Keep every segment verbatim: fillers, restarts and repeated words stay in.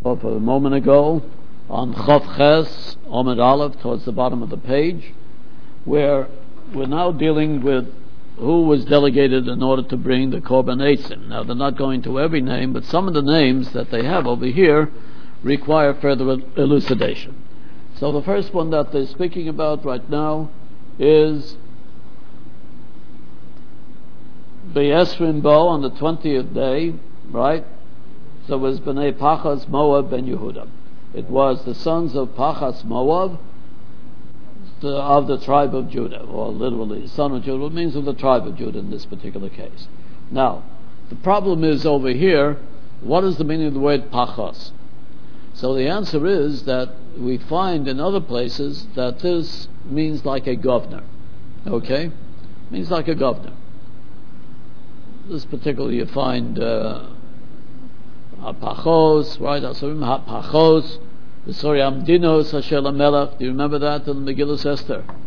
of a moment ago on Chav Ches, Omid Aleph, towards the bottom of the page, where we're now dealing with who was delegated in order to bring the Korban Eitzim. Now, they're not going to every name, but some of the names that they have over here require further elucidation. So the first one that they're speaking about right now is B'Yesrim Bo, on the twentieth day, right? So it was B'nai Pachas Moab ben Yehuda. It was the sons of Pachas Moab, the, of the tribe of Judah, or literally, son of Judah, means of the tribe of Judah in this particular case. Now, the problem is over here, what is the meaning of the word Pachas? So the answer is that we find in other places that this means like a governor. Okay? Means like a governor. This particularly you find uh, Pachos, right? Pachos, Sorry, Amdinos Hashem Melech. Do you remember that in the Megillah Esther? To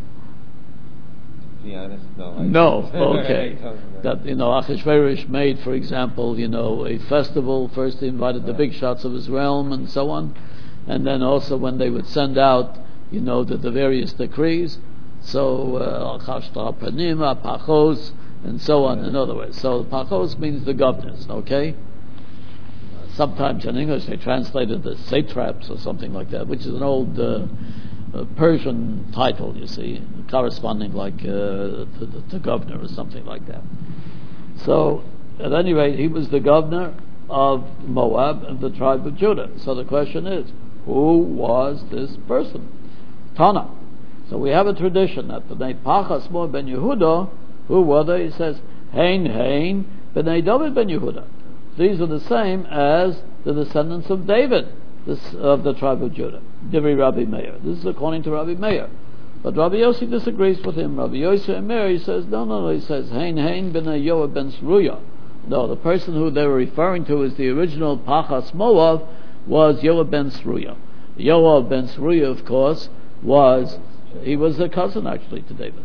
be honest, no. I no, okay. That, you know, Achashverosh made, for example, you know, a festival. First he invited the big shots of his realm and so on. And then also when they would send out, you know, the, the various decrees. So, Al-Chashta Panima, Pachos, and so on, in other words. So, Pachos means the governors, okay? Sometimes in English they translated the satraps or something like that, which is an old uh, uh, Persian title, you see, corresponding like uh, to, the, to governor or something like that. So, at any rate, he was the governor of Moab and the tribe of Judah. So the question is, who was this person? Tana. So we have a tradition that B'nai Pachas Moab ben Yehuda, who were they? He says, Hein Hein B'nai David ben Yehuda. These are the same as the descendants of David, this, of the tribe of Judah. Divri Rabbi Meir. This is according to Rabbi Meir. But Rabbi Yossi disagrees with him. Rabbi Yossi and Meir, he says, no, no, no. He says, Hein Hein B'nai Yoav ben Sruya. No, the person who they were referring to as the original Pachas Moab was Yoav ben Sruya. Yoav ben Sruya, of course, was, he was a cousin actually to David.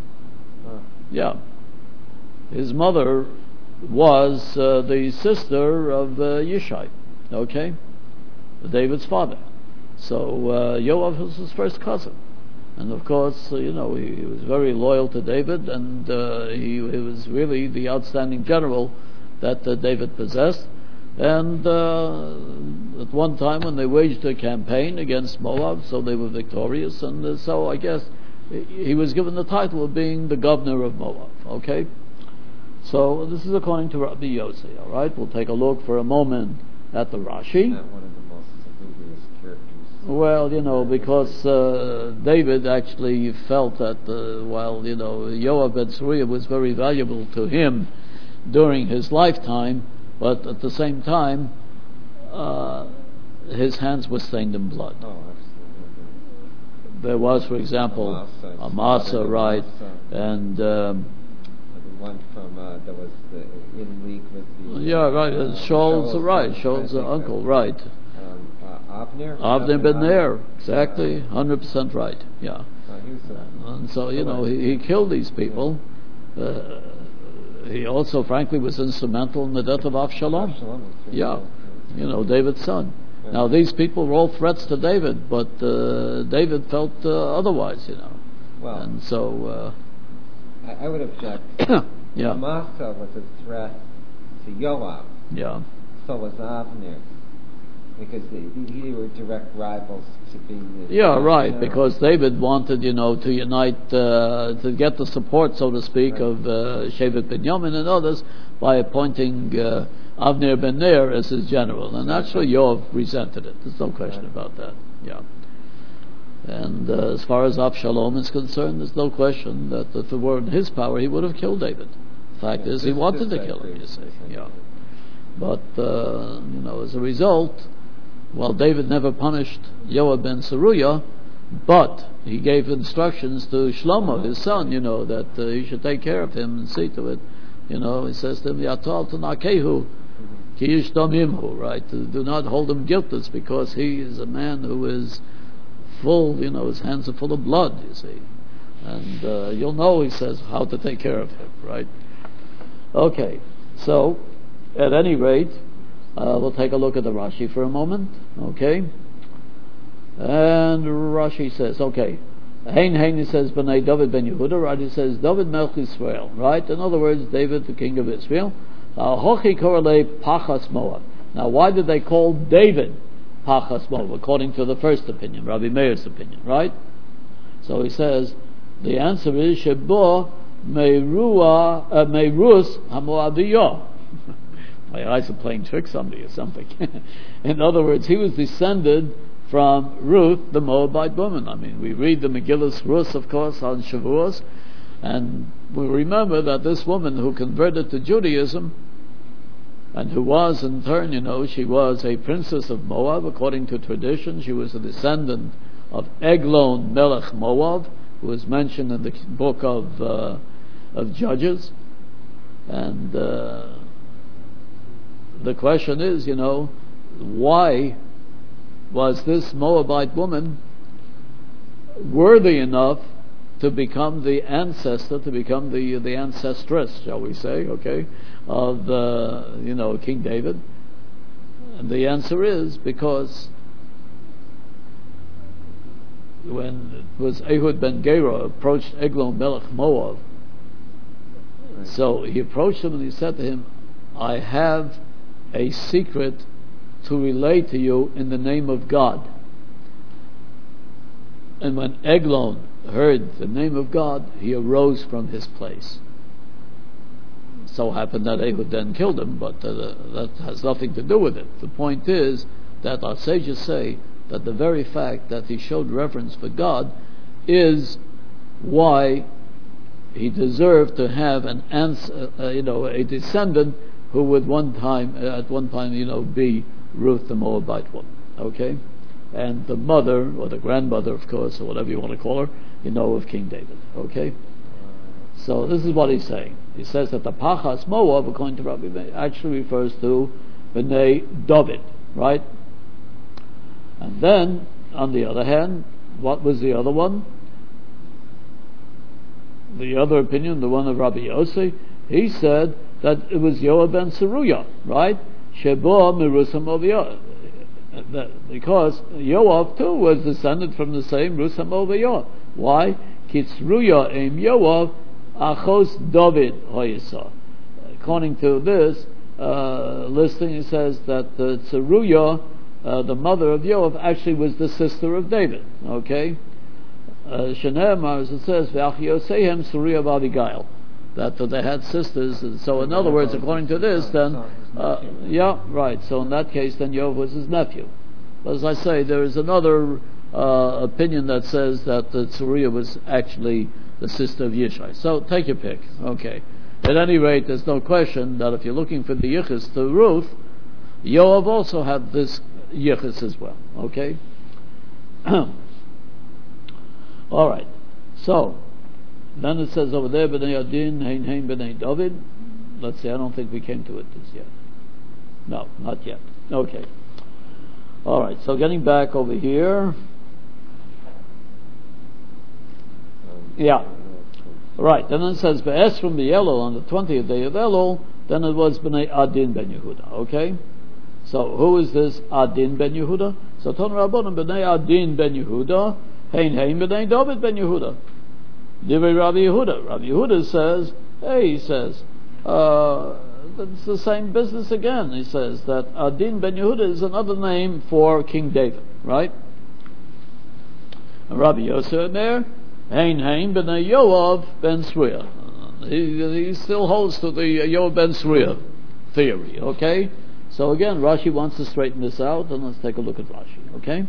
Yeah. His mother was uh, the sister of uh, Yishai, okay? David's father. So uh, Yoav was his first cousin. And of course, uh, you know, he, he was very loyal to David, and uh, he, he was really the outstanding general that uh, David possessed. And uh, at one time when they waged a campaign against Moab, so they were victorious, and uh, so I guess he was given the title of being the governor of Moab, okay? So this is according to Rabbi Yossi, all right? We'll take a look for a moment at the Rashi. Not one of the most salubrious characters. Well, you know, because uh, David actually felt that uh, while, you know, Yoav ben Tzruya was very valuable to him during his lifetime, but at the same time, uh, his hands were stained in blood. Oh, absolutely. There was, for example, Amasa, right, and... Um, one from uh, that was uh, in league with the yeah, right. Uh, Shaul's right. Shaul's uh, uncle, right. Um, uh, Avner. Avner ben Ner, exactly, hundred percent right. Yeah. Uh, he was, uh, and so you know he, he killed these people. Yeah. Uh, he also, frankly, was instrumental in the death of Avshalom. Avshalom yeah, you know, David's son. Yeah. Now these people were all threats to David, but uh, David felt uh, otherwise, you know. Well, and so. Uh, I, I would object. Yeah. Amasa was a threat to Yoav. Yeah. So was Avner, because they, they were direct rivals to being the. Yeah, right. Because David wanted, you know, to unite, uh, to get the support, so to speak, right. of uh, Shevet Binyamin and others by appointing uh, Avner ben Ner as his general, and naturally Yoav resented it. There's no question right. about that. Yeah. And uh, as far as Avshalom is concerned, there's no question that if it were in his power, he would have killed David. The fact yeah, is, he wanted to kill him, you see. Yeah. But, uh, you know, as a result, well, David never punished Yoav ben Seruya, but he gave instructions to Shlomo, his son, you know, that uh, he should take care of him and see to it. You know, he says to him, Yatal Tanakehu, Ki Yishtom Imhu, right? Do not hold him guiltless, because he is a man who is full, you know, his hands are full of blood, you see. And uh, you'll know, he says, how to take care of him, right? Okay, so, at any rate, Uh, we'll take a look at the Rashi for a moment, okay? And Rashi says, okay, Hein Hein, he says, B'nai David ben Yehuda, right? He says, David Melch Israel, right? In other words, David, the king of Israel. Hochi korele Pachas Moab. Now, why did they call David Pachas Moab, according to the first opinion, Rabbi Meir's opinion, right? So he says, the answer is, Shebo Meirua, uh, Meirus HaMoabiyah. My eyes are playing tricks on me or something. In other words, he was descended from Ruth, the Moabite woman. I mean, we read the Megillus Rus, of course, on Shavuos, and we remember that this woman who converted to Judaism, and who was in turn, you know, she was a princess of Moab, according to tradition. She was a descendant of Eglon Melech Moab, who is mentioned in the book of uh, of Judges. And uh, the question is, you know, why was this Moabite woman worthy enough to become the ancestor, to become the the ancestress, shall we say, okay, of uh, you know King David? And the answer is because when it was Ehud ben Gera approached Eglon Melech Moab, right. So he approached him and he said to him, "I have a secret to relay to you in the name of God." And when Eglon heard the name of God, he arose from his place. So happened that Ehud then killed him, but uh, that has nothing to do with it. The point is that our sages say that the very fact that he showed reverence for God is why he deserved to have an ans- uh, you know, a descendant who would one time, uh, at one time, you know, be Ruth the Moabite woman. Okay, and the mother or the grandmother, of course, or whatever you want to call her, you know, of King David. Okay, so this is what he's saying. He says that the Pachas Moab, according to Rabbi Meir, actually refers to Bnei David, right? And then, on the other hand, what was the other one? The other opinion, the one of Rabbi Yossi, he said that it was Yoav ben Seruya, right? Shebo Merusam Oviyah. Because Yoav too was descended from the same Rusam Oviyah. Why? Kitzruya em Yoav Achos David Hoyisa. According to this uh, listing, it says that uh, Tzeruya, uh, the mother of Yoav, actually was the sister of David. Okay? Shenemar, as it says, V'ach Yosehem Tzeruya V'Abigail. That uh, they had sisters. And so, in other words, according to this, then, uh, yeah, right. So, in that case, then Yoav was his nephew. But as I say, there is another uh, opinion that says that uh, Tzeruya was actually the sister of Yishai. So, take your pick. Okay. At any rate, there's no question that if you're looking for the yichus to Ruth, Yoav also had this yichus as well. Okay. All right. So. Then it says over there, B'nai Adin, Hein Hein B'nai David. Let's see, I don't think we came to it this yet. No, not yet. Okay. Alright, so getting back over here. Yeah. Right, then it says, Be'es from the Elul, on the twentieth day of Elul, then it was B'nai Adin ben Yehuda. Okay? So, who is this Adin ben Yehuda? So, Ton Rabbanon, B'nai Adin ben Yehuda, Hein Hein B'nai David ben Yehuda. Divrei Rabbi Yehuda. Rabbi Yehuda says, hey, he says, uh, it's the same business again. He says that Adin ben Yehuda is another name for King David, right? And Rabbi Yosef there, Hein Hein ben Yoav ben Sruya. He, he still holds to the Yoav ben Sruya theory, okay? So again, Rashi wants to straighten this out, and let's take a look at Rashi, okay?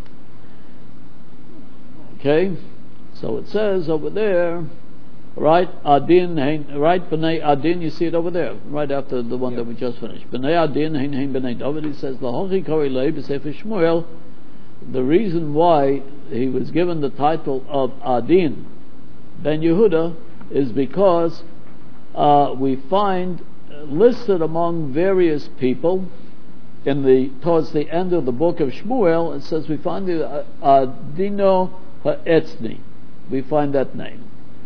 Okay? So it says over there, right, Adin, hein, right, B'nai Adin, you see it over there, right after the one yeah. that we just finished. B'nai Adin, hein, hein, B'nai David, he says, L'hochi korei b'sefer Shmuel, the reason why he was given the title of Adin ben Yehuda is because uh, we find listed among various people in the, towards the end of the book of Shmuel, it says we find the uh, Adino Ha'etzni. We find that name.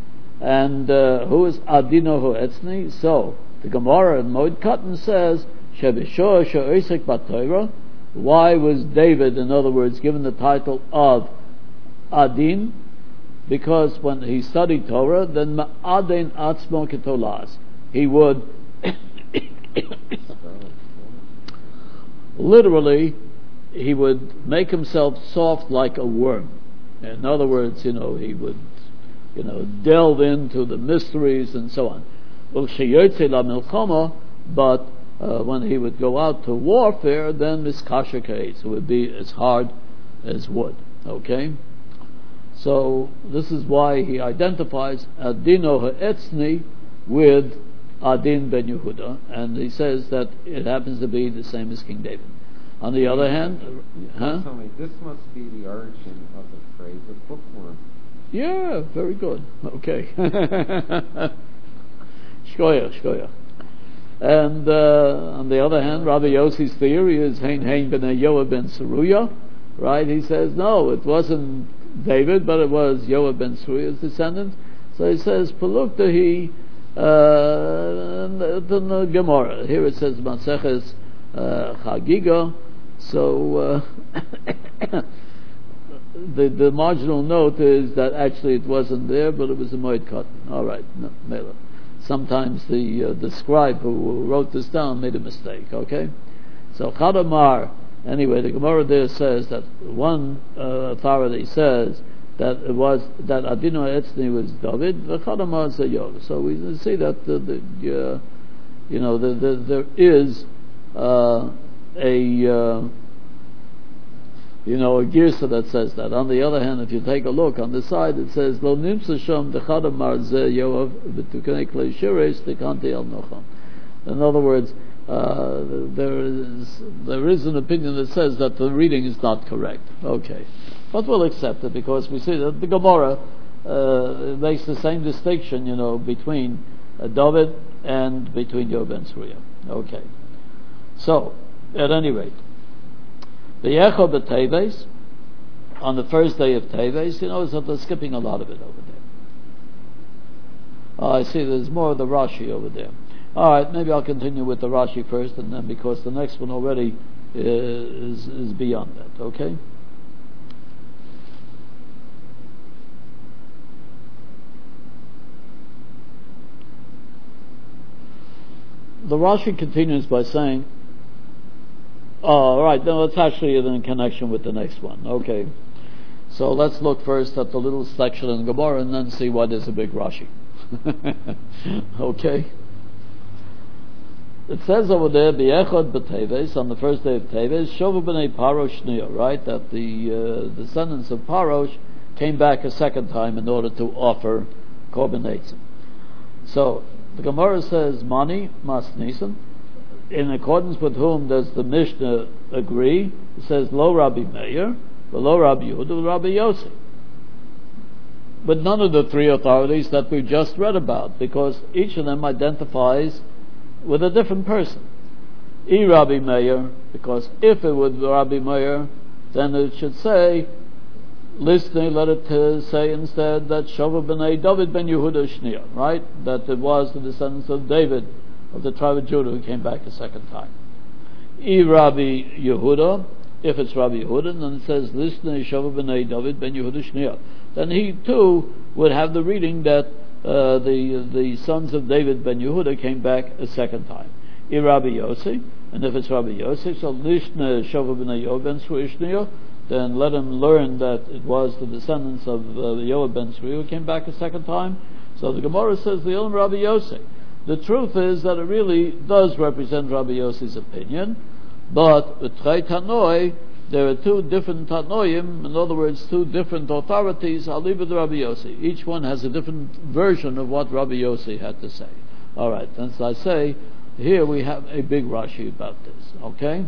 And uh, who is Adino Ha'etzni? So, the Gemara in Moed Katan says, Shebishor she'oisek b'Torah. Why was David, in other words, given the title of Adin? Because when he studied Torah, then Ma'adin Atzmo Ketolas, he would literally, he would make himself soft like a worm. In other words, you know, he would, you know, delve into the mysteries and so on. But uh, when he would go out to warfare, then miskasher kates, it would be as hard as wood. Okay? So this is why he identifies Adino ha'etzni with Adin ben Yehuda, and he says that it happens to be the same as King David. On the other hand, huh? Me, this must be the origin of the phrase of bookworm. Yeah, very good. Okay. Shkoya, shkoya. And uh, on the other hand, Rabbi Yossi's theory is Hein Hein ben Yoav ben Seruya, right? He says, no, it wasn't David, but it was Yoav ben Seruya's descendant. So he says, Peluktahi, uh, the, the Gemara. Here it says, Maseches uh, Chagiga. So uh, the the marginal note is that actually it wasn't there, but it was a Moed Katan. All right, no, Mela. Sometimes the uh, the scribe who wrote this down made a mistake. Okay, so Chadamar. Anyway, the Gemara there says that one uh, authority says that it was that Adino Etzni was David. The Chadamar is a Yoga. So we see that the, the uh, you know the, the, there is. Uh, a uh, you know a girsa that says that. On the other hand, if you take a look on the side, it says Lo nimsa sham dechadam marze Yoav v'tukanei klei shireis dekanti el nocham. In other words, uh, there is there is an opinion that says that the reading is not correct. Okay, but we'll accept it because we see that the Gemara uh, makes the same distinction, you know, between uh, David and between Yoav and Seruya. Okay, so. At any rate, the Yecho b'Teves, on the first day of Teves, you know, so they're skipping a lot of it over there. Oh, I see there's more of the Rashi over there. Alright, maybe I'll continue with the Rashi first, and then because the next one already is, is beyond that, okay? The Rashi continues by saying, oh, right. No, it's actually in connection with the next one. Okay. So let's look first at the little section in Gemara and then see what is a big Rashi. Okay. It says over there, B'echad b'Teves, on the first day of Teves, Shovu b'nei Parosh Shniya, right? That the uh, descendants of Parosh came back a second time in order to offer Korban Eitzim. So the Gemara says, Mani Mas Nisan. In accordance with whom does the Mishnah agree? It says, Lo Rabbi Meir, Lo Rabbi Yehuda, Rabbi Yossi. But none of the three authorities that we just read about, because each of them identifies with a different person. E Rabbi Meir, because if it was Rabbi Meir, then it should say, listening, let it uh, say instead that Shova b'nei David ben Yehuda Shniya, right? That it was the descendants of David, of the tribe of Judah, who came back a second time. E Rabbi Yehuda, if it's Rabbi Yehuda, then it says, Listen, Shova b'nei David ben Yehuda Shniya. Then he too would have the reading that uh, the the sons of David ben Yehuda came back a second time. E Rabbi Yossi, and if it's Rabbi Yossi, so Lishna Shova b'nei Yoav ben Shniya, then let him learn that it was the descendants of uh, Yoav ben Seruya who came back a second time. So the Gemara says the Ilm Rabbi Yossi. The truth is that it really does represent Rabbi Yossi's opinion, but with Trei Tanoi, there are two different Tanoim, in other words, two different authorities. I'll leave it to Rabbi Yossi. Each one has a different version of what Rabbi Yossi had to say. All right, and as I say, here we have a big Rashi about this, okay?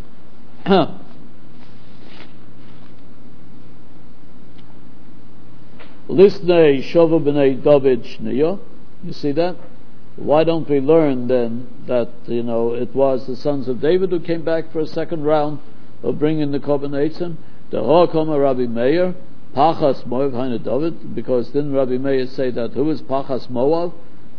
Lisnei Shova b'nei David Shniya. You see that? Why don't we learn then that, you know, it was the sons of David who came back for a second round of bringing the Korban Eitzim? The Hokama Rabbi Meir, Pachas Moav Hainu David, because didn't Rabbi Meir say that who is Pachas Moav?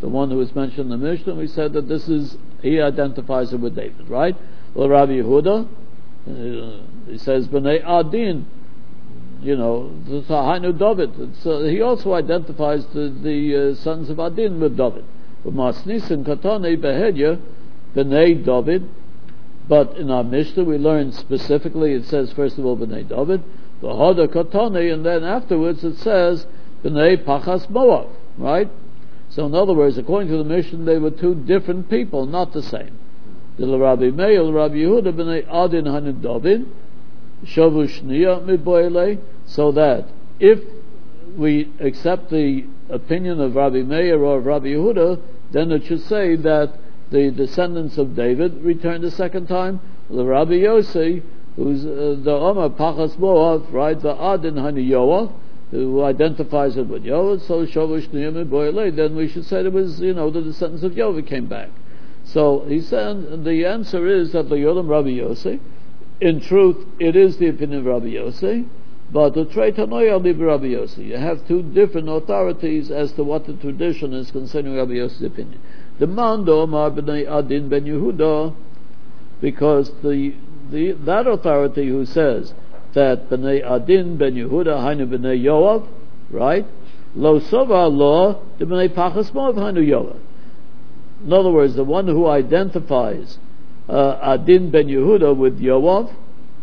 the one who was mentioned in the Mishnah, we said that this is, he identifies it with David, right? Well, Rabbi Yehuda, uh, he says, B'nai Adin, you know, Hainu David. So he also identifies the, the uh, sons of Adin with David. Masnisin Katane Behedya, B'nai David. But in our Mishnah we learn specifically, it says first of all B'nai David, V'hada Katane, and then afterwards it says B'nai Pachas Moav, right? So in other words, according to the Mishnah, they were two different people, not the same. The Rabbi Meir, Rabbi Yehuda, B'nai Adin Hainu David, Shavu Shniya Midboile, so that if we accept the opinion of Rabbi Meir or of Rabbi Yehuda, then it should say that the descendants of David returned a second time. The Rabbi Yossi, who's uh, the Omar Pachas Moav, right, the Adin Hainu Yoav, who identifies it with Yoav, so Shavu Shniya Midboile, then we should say it was, you know, the descendants of Yoav came back. So he said, the answer is that the Yolam Rabbi Yossi, in truth, it is the opinion of Rabbi Yossi, but the Trei Tanoia Liber Rabbi Yossi. You have two different authorities as to what the tradition is concerning Rabbi Yossi's opinion. The Mando Omar B'nai Adin Ben Yehuda, because the, the that authority who says that B'nai Adin Ben Yehuda Hainu B'nai Yoav, right? Lo Sova Lo the B'nai Pachas Moav Hainu Yoav. In other words, the one who identifies uh, Adin Ben Yehuda with Yoav,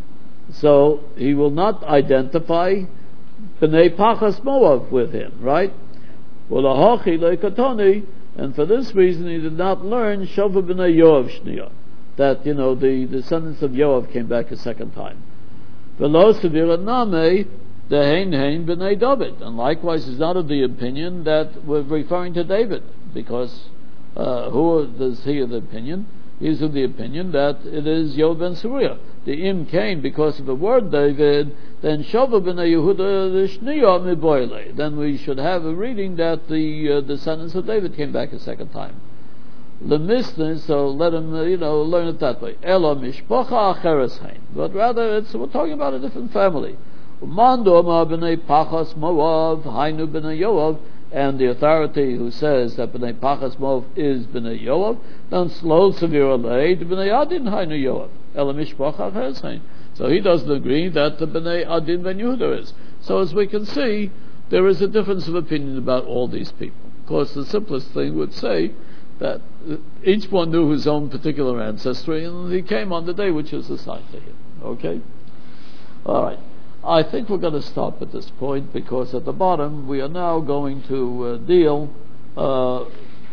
so he will not identify B'nai Pachas Moav with him, right? Well, Ahachi Leikatoni, and for this reason he did not learn Shova B'nai Yoav Shniya, that, you know, the descendants of Yoav came back a second time. V'lo Sevira Name Dehein Hein B'nai David, and likewise is not of the opinion that we're referring to David, because uh, who does he of the opinion? He's of the opinion that it is Yoav ben Suriyah. The im came because of the word David, then Shova B'nai Yehuda Shniya Miboile. Then we should have a reading that the uh, descendants of David came back a second time. The Mishnah, so let him, uh, you know, learn it that way. Ela Mishpacha Acheres Hein. But rather, it's, we're talking about a different family. Umando Ma B'nai Pachas Moav Hainu B'nai Yoav. And the authority who says that B'nai Pachas Moav is B'nai Yoav, then slow severe alay to B'nai Adin Hainu Yoav. Ela Mishpacha Acheres Hein. So he doesn't agree that the B'nai Adin Ben Yehuda is. So as we can see, there is a difference of opinion about all these people. Of course, the simplest thing would say that each one knew his own particular ancestry, and he came on the day which is assigned to him. Okay? All right. I think we're going to stop at this point, because at the bottom we are now going to uh, deal... Uh,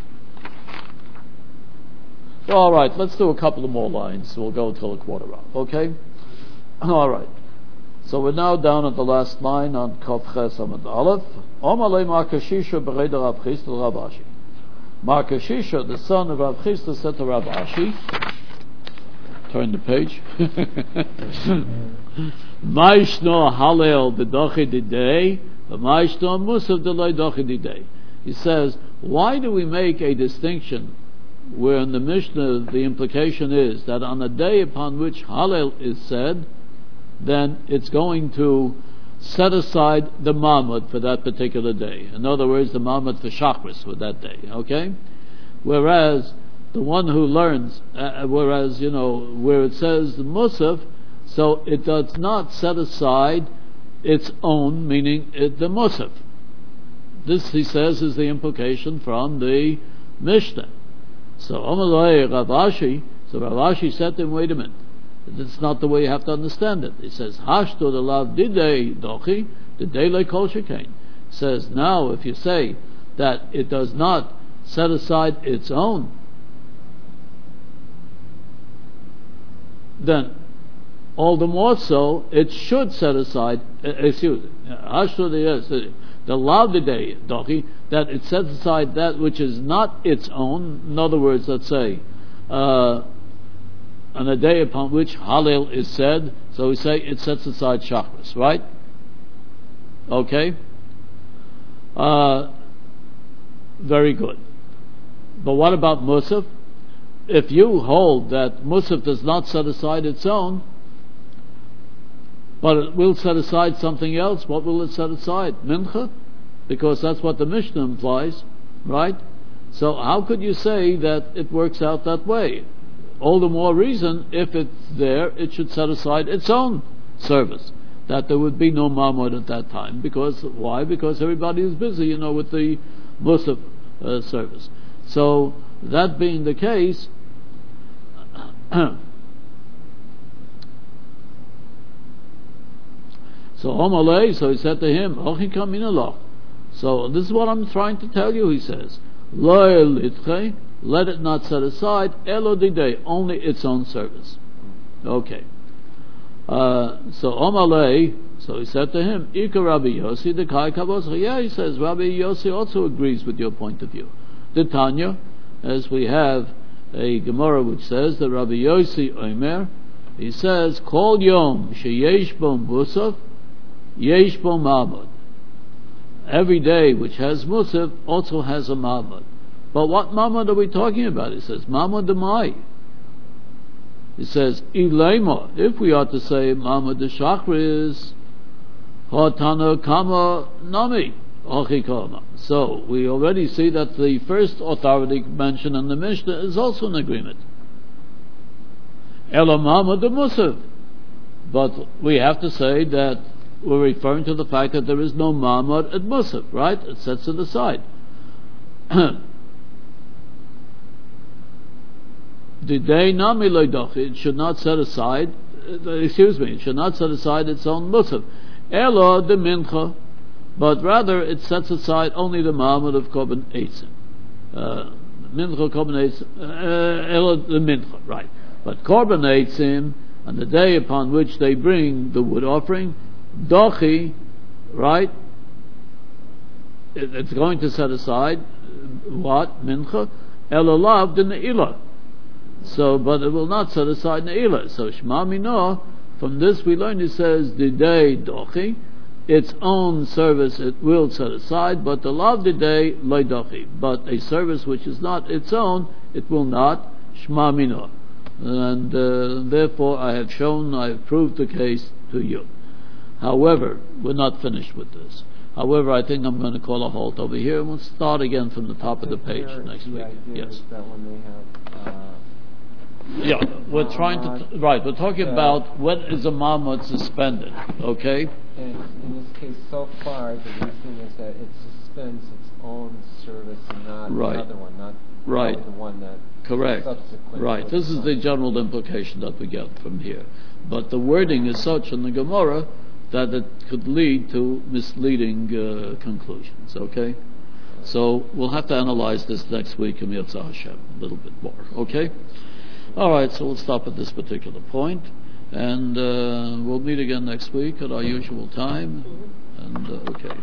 all right, let's do a couple of more lines. We'll go till a quarter up. Okay? All right. So we're now down at the last line on Kof Ches Amud Aleph. Omalei Markashisha Bereder Rav Chisda Rav Ashi. Markashisha, the son of Rav Chisda, said to Rav Ashi, turn the page. Maishno Halel B'dochi Didei, Maishno Musav Delay Dochi Didei. He says, why do we make a distinction where in the Mishnah the implication is that on the day upon which Halel is said, then it's going to set aside the Mamad for that particular day. In other words, the Mamad for Shachris for that day. Okay? Whereas the one who learns, uh, whereas, you know, where it says the Musaf, so it does not set aside its own, meaning it, the Musaf. This, he says, is the implication from the Mishnah. So, Omalei Rav Ashi, so Rav Ashi said to him, wait a minute, that's not the way you have to understand it. He says, Hashto the lav didei dochi, the dele kol shekain. Says, now if you say that it does not set aside its own, then all the more so it should set aside, uh, excuse me, Hashto the yes, the lav didei dochi, that it sets aside that which is not its own. In other words, let's say, uh, on the day upon which Halel is said, so we say it sets aside Shachris, right? Okay? Uh, very good. But what about Musaf? If you hold that Musaf does not set aside its own, but it will set aside something else, what will it set aside? Mincha? Because that's what the Mishnah implies, right? So how could you say that it works out that way? All the more reason, if it's there, it should set aside its own service, that there would be no Mamud at that time. Because, why? Because everybody is busy, you know, with the Musaf uh, service. So, that being the case, so Omalei, so he said to him, Ochika minalach. So this is what I'm trying to tell you, he says. Lo litche, let it not set aside, elo didei, only its own service. Okay. Uh, so Omalei, so he said to him, Ika Rabbi Yossi, the Kai Kaboscha. Yeah, he says, Rabbi Yossi also agrees with your point of view. The Tanya, as we have a Gemara which says that Rabbi Yossi Omer, he says, Kol Yom sheyesh bo musaf, yesh bo mamud. Every day which has musaf also has a mamud. But what mamud are we talking about? He says, mamud demai. He says, Ilema, if we are to say mamud de shachris, hatana kama nami. So we already see that the first authority mentioned in the Mishnah is also an agreement. Elamama de Musaf. But we have to say that we're referring to the fact that there is no Mamad at Musaf, right? It sets it aside. Didei nami loidochi. It should not set aside, excuse me, it should not set aside its own Musaf. Ela de Mincha. But rather, it sets aside only the Ma'amad of Korban Eitzim. Mincha, Korban Eitzim, Ela the Mincha, right. But Korban Eitzim, on the day upon which they bring the wood offering, Dochi, right, it, it's going to set aside, what? Mincha? Ela Lav de Ne'ilah. So, but it will not set aside Ne'ilah. So, Shema Minah, from this we learn, it says, Didei Dochi, its own service it will set aside, but the lav day loidachi. But a service which is not its own, it will not shma minah. And uh, therefore I have shown, I have proved the case to you. However, we're not finished with this. However, I think I'm going to call a halt over here, and we'll start again from the top of the page next week. Yes. That when they have, uh, yeah, we're trying to, right, we're talking about when is a mamad suspended, okay? And in this case, so far, the reason is that it suspends its own service and not right. the other one, not right. the one that correct. Subsequent right. This is the general implication that we get from here. But the wording is such in the Gemara that it could lead to misleading uh, conclusions, okay? So we'll have to analyze this next week in Yirtzeh Hashem a little bit more, okay? All right, so we'll stop at this particular point. And uh, we'll meet again next week at our usual time. And uh, okay.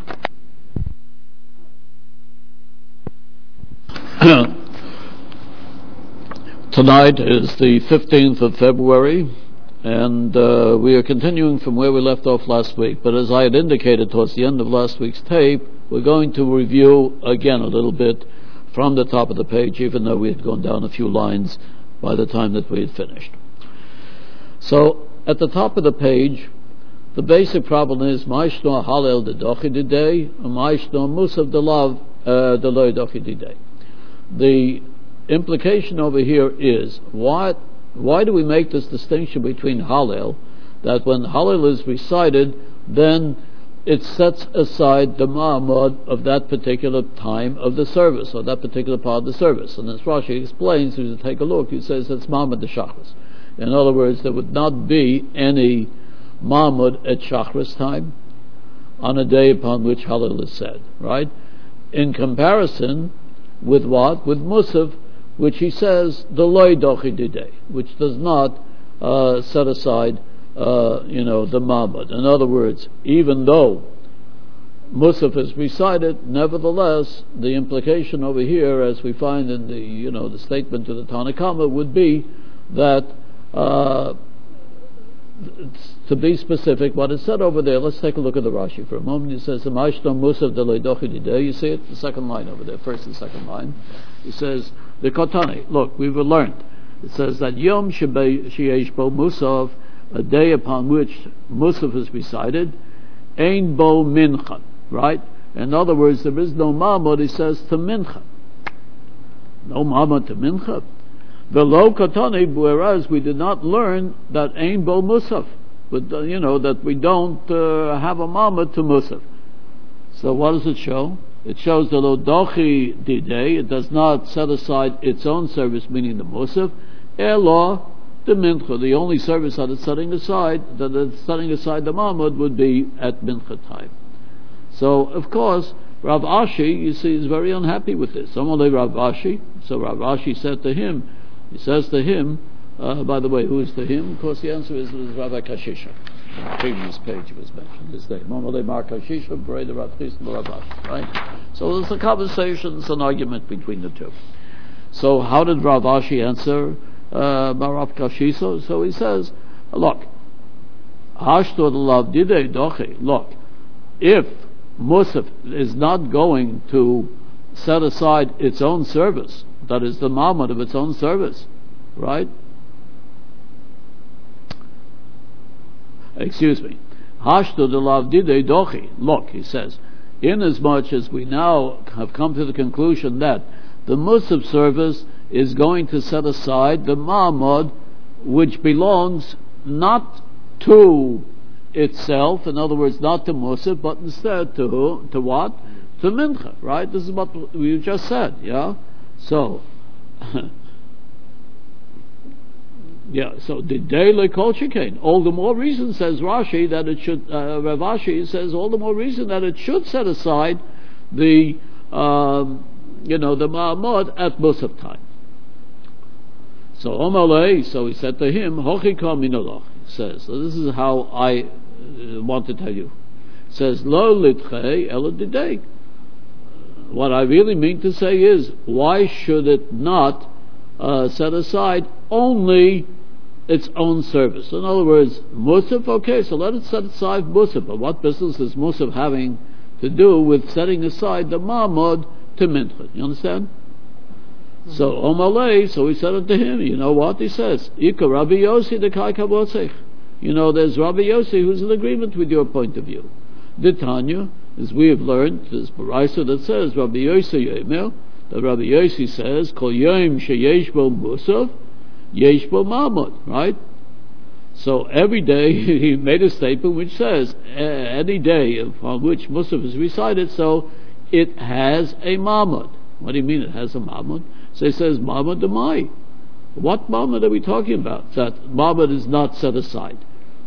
Tonight is the fifteenth of February, and uh, we are continuing from where we left off last week. But as I had indicated towards the end of last week's tape, we're going to review again a little bit from the top of the page, even though we had gone down a few lines by the time that we had finished. So, at the top of the page, the basic problem is Ma'ishno Halel de Dochi Didei, and Ma'ishno Musav de Lav de Loi Dochi Didei. The implication over here is, what, why do we make this distinction between Halel, that when Halel is recited, then it sets aside the ma'amad of that particular time of the service, or that particular part of the service. And as Rashi explains, if you take a look, he says it's ma'amad de Shachris. In other words, there would not be any Mahmud at Shachris time on a day upon which Halal is said, right? In comparison with what? With Musaf, which he says, the Loi Dochi Didei, which does not uh, set aside, uh, you know, the Mahmud. In other words, even though Musaf is recited, nevertheless, the implication over here, as we find in the, you know, the statement to the Tanakama, would be that Uh, to be specific, what is said over there, let's take a look at the Rashi for a moment. He says, you see it, the second line over there, first and second line. He says, the Kotani, look, we've learned. It says that Yom Sheyesh Bo Musaf, a day upon which Musaf is recited, Ein Bo Mincha, right? In other words, there is no Mahmud, he says, to Mincha. No Mamad to Mincha. Below Katani, whereas we did not learn that Ein Bo Musaf, but uh, you know that we don't uh, have a Mamad to Musaf. So what does it show? It shows the Lodochi Didei. It does not set aside its own service, meaning the Musaf. Elo the Mincha. The only service that it's setting aside, that it's setting aside the Mamad, would be at Mincha time. So of course, Rav Ashi, you see, is very unhappy with this. Amalei Rav Ashi. So Rav Ashi said to him, he says to him, uh, by the way, who is to him? Of course, the answer is, is Rabbi Kashisha. On the previous page it was mentioned his name. Amalei Mar Kashisha, Breda Rav Chisda Rav Ashi. Right? So there's a conversation, it's an argument between the two. So how did Rav Ashi answer uh, Rav Kashisha? So he says, look, Hashto Lav Didei Dochi. Look, if Musaf is not going to set aside its own service, that is the Mamad of its own service, right? Excuse me. Hashto de lav didei dochi. Look, he says, inasmuch as we now have come to the conclusion that the Musaf service is going to set aside the Mamad which belongs not to itself, in other words, not to Musaf, but instead to who? To what? To Mincha, right? This is what we just said, yeah? So, yeah, so the daily culture came. All the more reason, says Rashi, that it should, uh, Rav Ashi says, all the more reason that it should set aside the, um, you know, the Ma'amad at Musaf time. So, Omalei, so he said to him, Hochi ka minolach, says, so this is how I uh, want to tell you. It says, Lo litchei ela didei. What I really mean to say is, why should it not uh, set aside only its own service? In other words, Musaf, okay, so let it set aside Musaf, but what business is Musaf having to do with setting aside the Mamad to Mincha? You understand? Mm-hmm. So, Omalei, so he said it to him, you know what? He says, Ika Rabbi Yossi de Kai Kabotzech. You know, there's Rabbi Yossi who's in agreement with your point of view. The Tanya, as we have learned, there's Baraisa that says, Rabbi Yossi Yemel, that Rabbi Yossi says, Kol Yom Sheyesh Bo Musaf, Yesh Bo Mamad, right? So every day he made a statement which says, any day upon which Musaf is recited, so it has a Mamad. What do you mean it has a Mamad? So he says, Mamad Demai. What Mamad are we talking about? That Mamad is not set aside.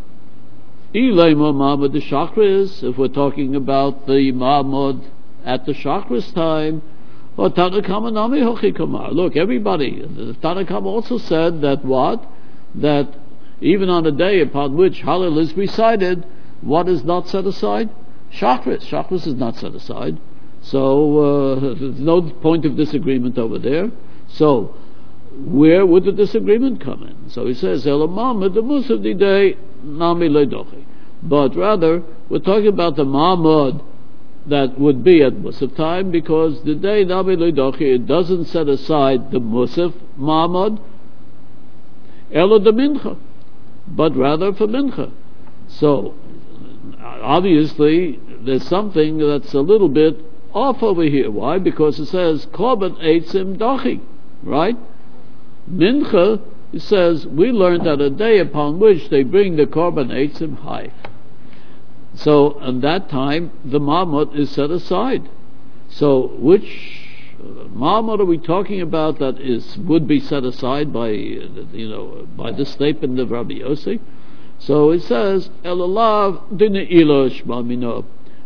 Ilayma Mamad the Shachris, if we're talking about the Mamad at the Shachris time, or Tanakama Nami Hochi Kamar. Look, everybody, the Tanakama also said that what? That even on the day upon which Hallel is recited, what is not set aside? Shachris. Shachris is not set aside. So uh, there's no point of disagreement over there. So where would the disagreement come in? So he says, Elamamad the Musaf Didei Nami Ledochi. But rather, we're talking about the Mamad that would be at Musaf time, because the day Nami Ledochi, it doesn't set aside the Musaf Mamad, Elo de Mincha, but rather for Mincha. So, obviously, there's something that's a little bit off over here. Why? Because it says, Korban Eitzim Dochi, right? Mincha, it says, we learned that a day upon which they bring the Korban Eitzim high. So, at that time, the Mamad is set aside. So, which uh, Mamad are we talking about that is would be set aside by, uh, you know, by the statement of Rabbi Yossi? So it says, Elalav Dina'ila Shma Mino.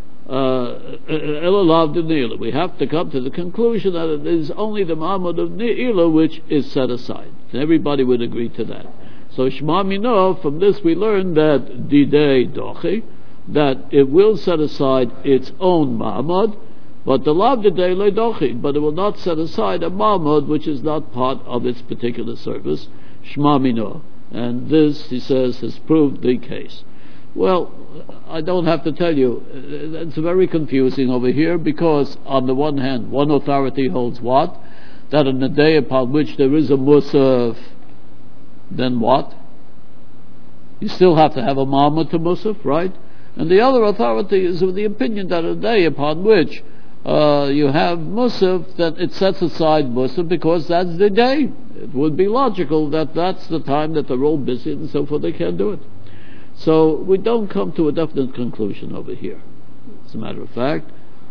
Elalav Dina'ila. We have to come to the conclusion that it is only the Mamad of Ne'ila which is set aside. And everybody would agree to that. So Shma Mino, from this we learn that Didei Dochi, that it will set aside its own Mamad, but the Lav Didei Le Dochi, but it will not set aside a Mamad which is not part of its particular service, Shma Mino. And this, he says, has proved the case. Well, I don't have to tell you, it's very confusing over here, because on the one hand, one authority holds what? That on the day upon which there is a Musaf, then what? You still have to have a Mamad to Musaf, right? And the other authority is of the opinion that a day upon which uh, you have Musaf, then it sets aside Musaf because that's the day. It would be logical that that's the time that they're all busy and so forth, they can't do it. So we don't come to a definite conclusion over here, as a matter of fact,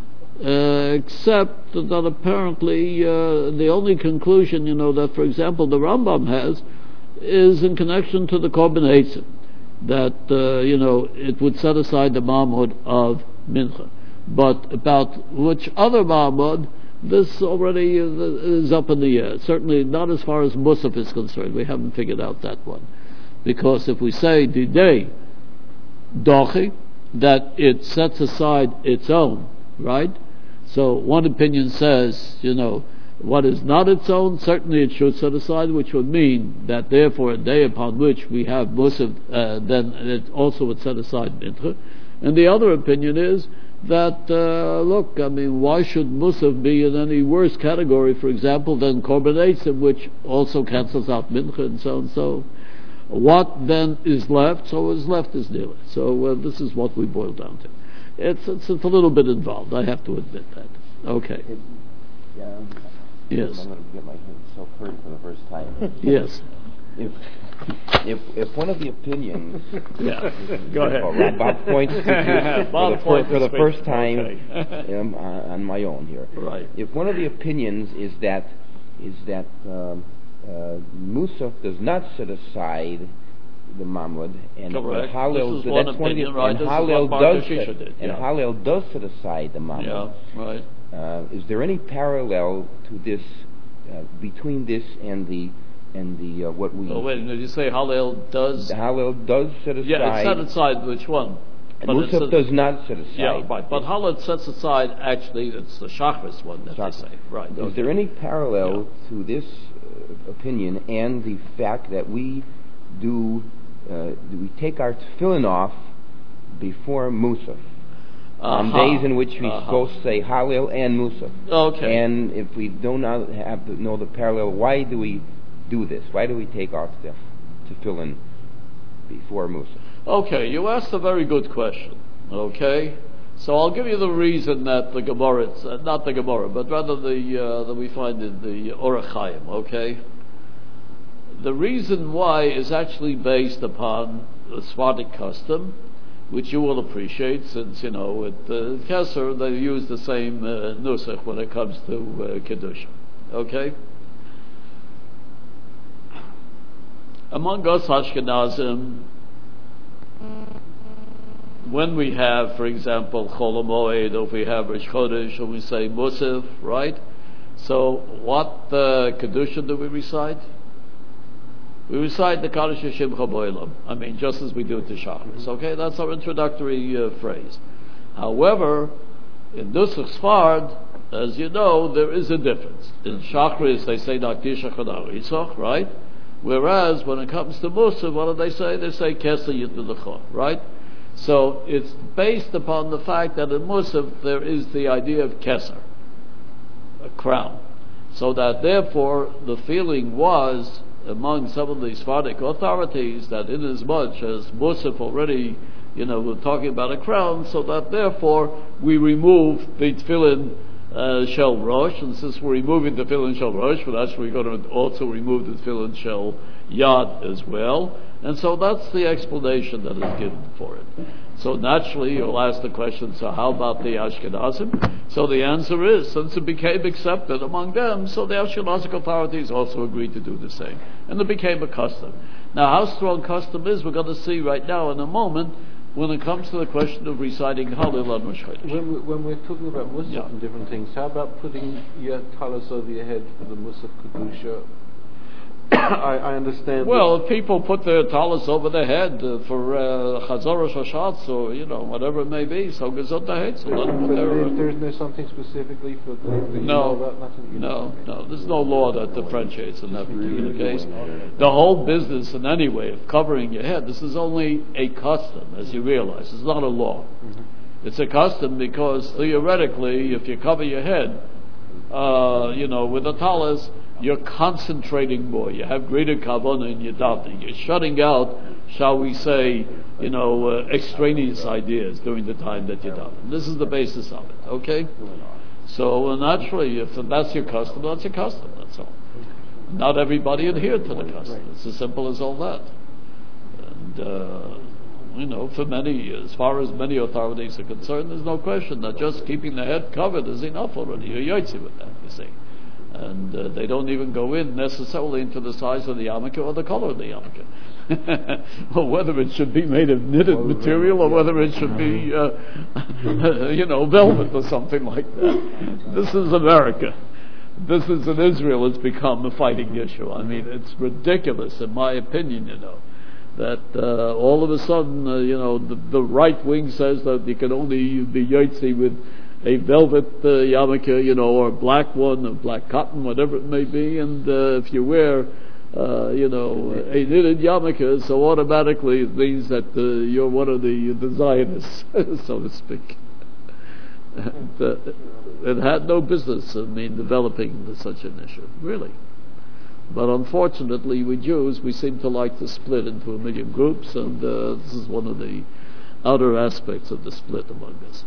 uh, except that apparently uh, the only conclusion, you know, that, for example, the Rambam has is in connection to the Korban Eitzim, that, uh, you know, it would set aside the Mahmud of Mincha. But about which other Mahmud, this already is up in the air. Certainly not as far as Musaf is concerned. We haven't figured out that one. Because if we say Didei Dochi, that it sets aside its own, right? So one opinion says, you know, what is not its own, certainly it should set aside, which would mean that therefore a day upon which we have Musaf, uh, then it also would set aside Mincha. And the other opinion is that, uh, look, I mean, why should Musaf be in any worse category, for example, than Korban Eitzim, which also cancels out Mincha and so and so. What then is left? So what is left is Nila. So uh, this is what we boil down to. It's, it's it's a little bit involved, I have to admit that. Okay. It, yeah. Yes. I'm going to get myself heard for the first time. Yes. If if if one of the opinions, yeah, go ahead. Well, Bob points to this Bob for the, for the speak. first time Okay. um, uh, on my own here. Right. If one of the opinions is that is that um, uh, Musaf does not set aside the Mamud, and Correct. Hallel, This is one that's one of the, opinion, right? and This is Hallel what does Mark set, did, and yeah. Hallel does set aside the Mamud. Yeah, right. Uh, is there any parallel to this uh, between this and the and the uh, what we? Oh wait, did you say Hallel does? The Hallel does set aside. Yeah, it set aside which one? And But Musaf a, does not set aside. Yeah, right. But Hallel sets aside. Actually, it's the Shachris one that Shachris. they say. Right. Is Okay. there any parallel Yeah. to this uh, opinion and the fact that we do uh, do we take our tefillin off before Musaf? On Uh-huh. days in which we Uh-huh. both say Hallel and Musaf. Okay. And if we do not have to know the parallel, why do we do this? Why do we take off the tefillin before Musaf? Okay, you asked a very good question. Okay, so I'll give you the reason that the Gemara, uh, not the Gemara, but rather the uh, that we find in the Orach Chaim. Okay, the reason why is actually based upon the Sephardic custom, which you will appreciate, since you know at uh, Kesser they use the same uh, nusach when it comes to uh, Kedusha. Okay. Among us Ashkenazim, when we have, for example, Chol HaMoed, or if we have Rosh Chodesh, or we say Musaf, right? So what uh, Kedusha do we recite? We recite the Kaddish Hashem Chaboilam. I mean, just as we do at the Shachris. Okay, that's our introductory uh, phrase. However, in Nusach Sfard, as you know, there is a difference. In Shachris, they say Nakdisha Chadar Yitzchak, right? Whereas when it comes to Musaf, what do they say? They say Keser Yitudachon, right? So it's based upon the fact that in Musaf there is the idea of Keser, a crown. So that therefore the feeling was among some of the Sephardic authorities that inasmuch as Musaf already, you know, we're talking about a crown, so that therefore we remove the tefillin uh, shel rosh, and since we're removing the tefillin shel rosh, well, actually we're going to also remove the tefillin shel yad as well, and so that's the explanation that is given for it. So naturally you'll ask the question, so how about the Ashkenazim? So the answer is, since it became accepted among them, so the Ashkenazic authorities also agreed to do the same, and it became a custom. Now how strong custom is, we're going to see right now in a moment, when it comes to the question of reciting Hallel on Rosh Chodesh. When, we, when we're talking about Musaf Yeah. and different things, how about putting your talis over your head for the Musaf Kedusha? I, I understand. Well, if people put their talis over their head uh, for Chazor uh, Shoshatz, or you know whatever it may be, so gesund ahead. So let them put but their, there, uh, there's no something specifically for the, that you No. know about, nothing you No, know. no, there's no law that differentiates in that particular case. The whole business, in any way, of covering your head, this is only a custom, as you realize. It's not a law. Mm-hmm. It's a custom because theoretically, if you cover your head, uh, you know, with a talis, you're concentrating more. You have greater kavanah in your davening. You're shutting out, shall we say, you know, uh, extraneous ideas during the time that you're davening. This is the basis of it. Okay. So uh, naturally, if that's your custom, that's your custom. That's all. Not everybody adhered to the custom. It's as simple as all that. And uh, you know, for many, as far as many authorities are concerned, there's no question that just keeping the head covered is enough already. You're yotzi with that, you see. And uh, they don't even go in necessarily into the size of the yarmulke or the color of the yarmulke. Or whether it should be made of knitted well, material or whether it should be, uh, you know, velvet or something like that. This is America. This is in Israel. It's become a fighting issue. I mean, it's ridiculous, in my opinion, you know, that uh, all of a sudden, uh, you know, the, the right wing says that you can only be yotzi with a velvet uh, yarmulke, you know, or a black one, or black cotton, whatever it may be, and uh, if you wear Uh, you know, a knitted yarmulke, so automatically it means that uh, you're one of the, the Zionists, so to speak. And, uh, it had no business, I mean, developing such an issue, really. But unfortunately, we Jews, we seem to like to split into a million groups, and uh, this is one of the outer aspects of the split among us.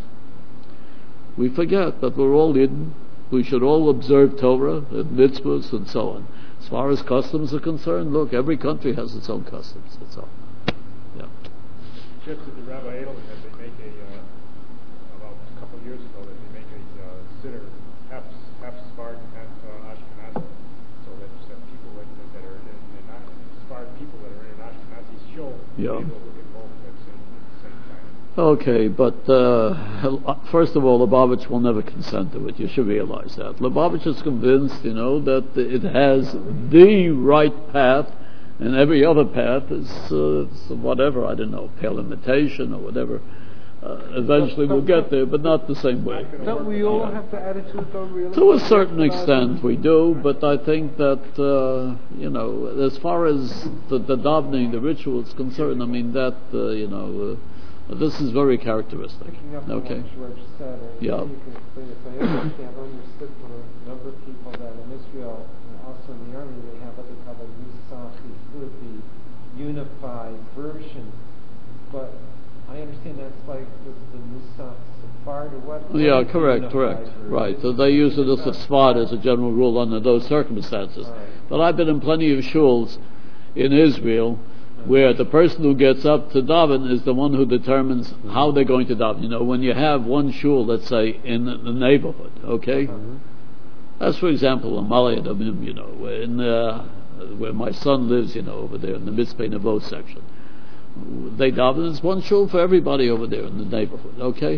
We forget that we're all Yidden, we should all observe Torah and mitzvahs and so on. As far as customs are concerned, look, every country has its own customs. That's all. Yeah. Just at the Rabbi Edelman, they make a uh, about a couple of years ago that they make a uh, siddur half half Sfarad, half uh, Ashkenazi, so that, that people that, that are in, in not Sfarad people that are in an Ashkenazi show, yeah. Able to look at both at the same, at the same time. Okay, but uh, first of all, Lubavitch will never consent to it. You should realize that. Lubavitch is convinced, you know, that it has the right path, and every other path is uh, whatever, I don't know, pale imitation or whatever. Uh, eventually we'll get there, but not the same way. Don't we all yeah. have the attitude, though, really? To a certain extent we do, but I think that, uh, you know, as far as the, the davening, the ritual is concerned, I mean, that, uh, you know, uh, this is very characteristic. Okay. George said, yeah. You can explain it. So I understand, I've understood from a number of people that in Israel and also in the army they have what they call the Nusach Yehud, the unified version. But I understand that's like with the Nusach Sefard or what? Yeah, correct, correct. Version? Right. So they use it as a Sefard as a general rule under those circumstances. Right. But I've been in plenty of shuls in Israel where the person who gets up to daven is the one who determines how they're going to daven. You know, when you have one shul, let's say, in the neighborhood, okay? Mm-hmm. That's, for example, in Malay Adamim, you know, in, uh, where my son lives, you know, over there in the Mitzpeh Nevo section. They daven, it's one shul for everybody over there in the neighborhood, okay?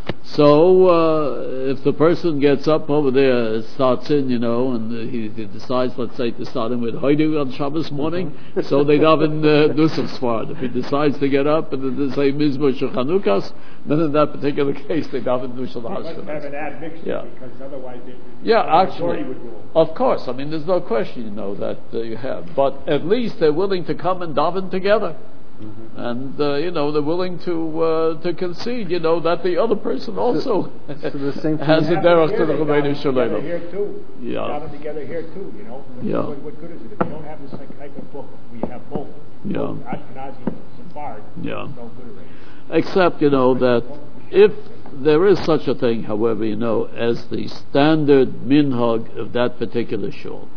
So, uh, if the person gets up over there, starts in, you know, and uh, he, he decides, let's say, to start in with Hoidu on Shabbos morning, so they daven uh, Nusach Sfarad. If he decides to get up and they say Mizmor Shechanukas, then in that particular case they daven Nusach Hashkenaz. Let's have an admixture, yeah. Because otherwise it, yeah, the actually, would rule. Of course, I mean, there's no question, you know, that uh, you have. But at least they're willing to come and daven together. Mm-hmm. And uh, you know, they're willing to uh, to concede, you know, that the other person also so the same has a derech to the Rebbeinu Shalom. Here too, yeah. Gathered together here too, you know. What, yeah. what, what good is it if you don't have this type of book? We have both. Yeah. Both Ashkenazi and Sephardi. Yeah. No good already. Except, you know, that if there is such a thing, however, you know, as the standard minhag of that particular shul.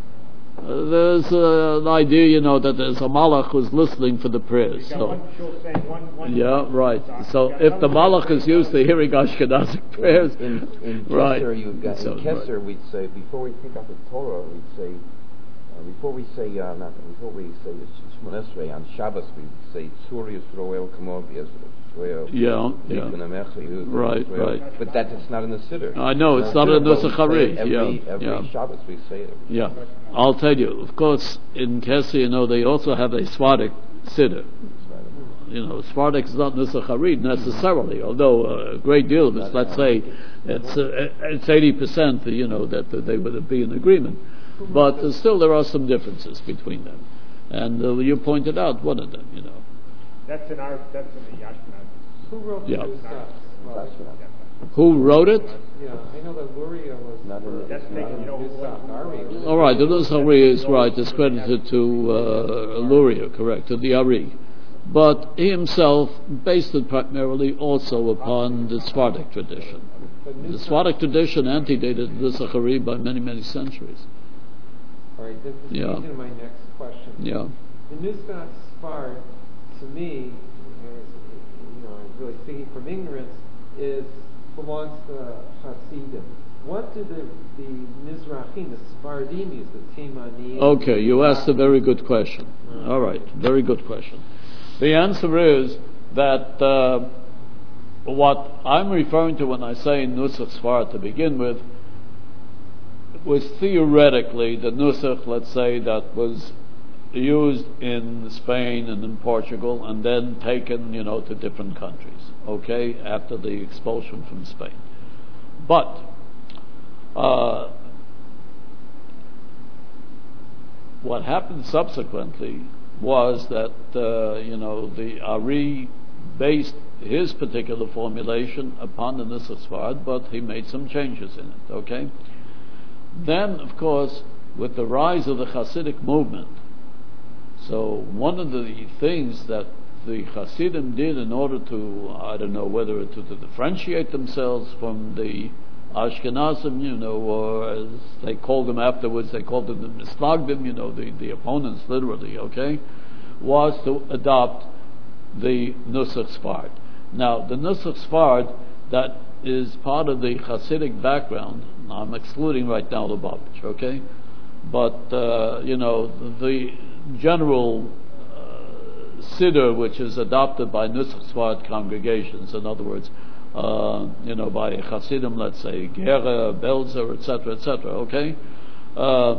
Uh, there's uh, an idea, you know, that there's a malach who's listening for the prayers. So, one, one, one yeah, right. So if the malach is used to hearing Ashkenazic prayers, in, in right. Kesser, you've got, so, in Kesser, right. we'd say before we pick up the Torah, we'd say uh, before we say uh, not before we say Shemon Esrei on Shabbos, we'd say Tzur Yisroel Kamov Yisroel. Yeah, yeah. Right, right. But that it's not in the siddur. I know it's not in the Nusach Hari. Every, yeah, every yeah. Shabbos we say it. Yeah, I'll tell you. Of course, in Kesser, you know, they also have a Sephardic siddur. You know, Sephardic is not Nusach Hari necessarily, although a great deal of it, let's say, it's uh, it's eighty percent. You know that uh, they would be in agreement, but uh, still there are some differences between them, and uh, you pointed out one of them. You know. That's in our. That's in the Ashkenazi. Who wrote yeah. the stuff? Well, Who wrote it? Yeah, I know that Luria was not in the. That's taken, you know. All right, the Nusach Hari is right. It's credited to uh, Luria, correct, to the Ari. but he himself based it primarily also upon the Sephardic tradition. The Sephardic tradition antedated the Zachari by many, many centuries. All right, this is Yeah. leading to my next question. Yeah. The Nusach Sfard, to me, uh, you know, I'm really speaking from ignorance, is belongs to Hasidim. What do the the Mizrahim, the Sephardim use, the Teimanim? Okay, you asked a very good question. All right, very good question. The answer is that uh, what I'm referring to when I say Nusach Sfard to begin with was theoretically the Nusach, let's say, that was used in Spain and in Portugal and then taken, you know, to different countries, okay, after the expulsion from Spain. But uh, what happened subsequently was that, uh, you know, the Ari based his particular formulation upon the Nusach Sfard, but he made some changes in it, okay? Then, of course, with the rise of the Hasidic movement, so one of the things that the Hasidim did in order to, I don't know whether to, to differentiate themselves from the Ashkenazim, you know, or as they called them afterwards, they called them the Mislagdim, you know, the, the opponents literally, okay, was to adopt the Nusach Sfard. Now, the Nusach Sfard that is part of the Hasidic background, I'm excluding right now the Lubavitch, okay, but, uh, you know, the general uh, Siddur, which is adopted by Nusach Sfard congregations, in other words, uh, you know, by Hasidim, let's say, Gera, Belzer, et cetera, et cetera, okay, uh,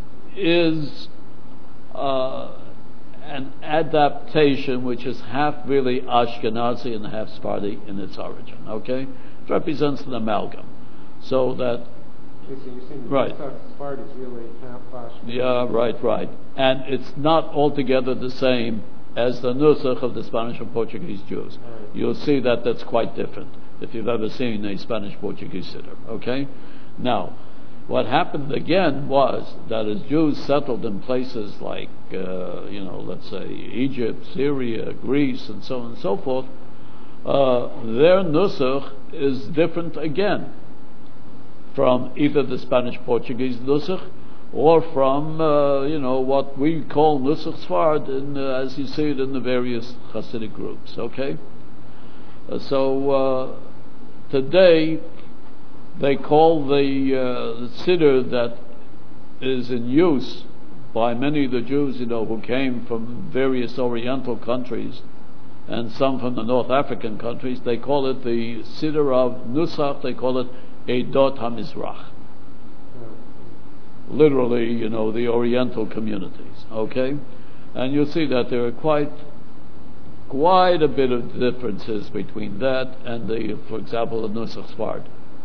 is uh, an adaptation which is half really Ashkenazi and half Sephardi in its origin, okay? It represents an amalgam. So that So you're saying the right. Nusach Sfard is really half Ashkenazi? Yeah, right, right. And it's not altogether the same as the Nusach of the Spanish and Portuguese Jews. Right. You'll see that that's quite different if you've ever seen a Spanish-Portuguese Siddur, okay? Now, what happened again was that as Jews settled in places like, uh, you know, let's say Egypt, Syria, Greece, and so on and so forth, uh, their Nusach is different again from either the Spanish-Portuguese Nusach or from, uh, you know, what we call Nusach Sfard, in, uh, as you see it in the various Hasidic groups, okay? Uh, so uh, today they call the, uh, the Siddur that is in use by many of the Jews, you know, who came from various Oriental countries and some from the North African countries, they call it the Siddur of Nusach, they call it Eidot HaMizrach. Literally, you know, the Oriental communities, okay? And you'll see that there are quite quite a bit of differences between that and the, for example, the Nusach Sfard,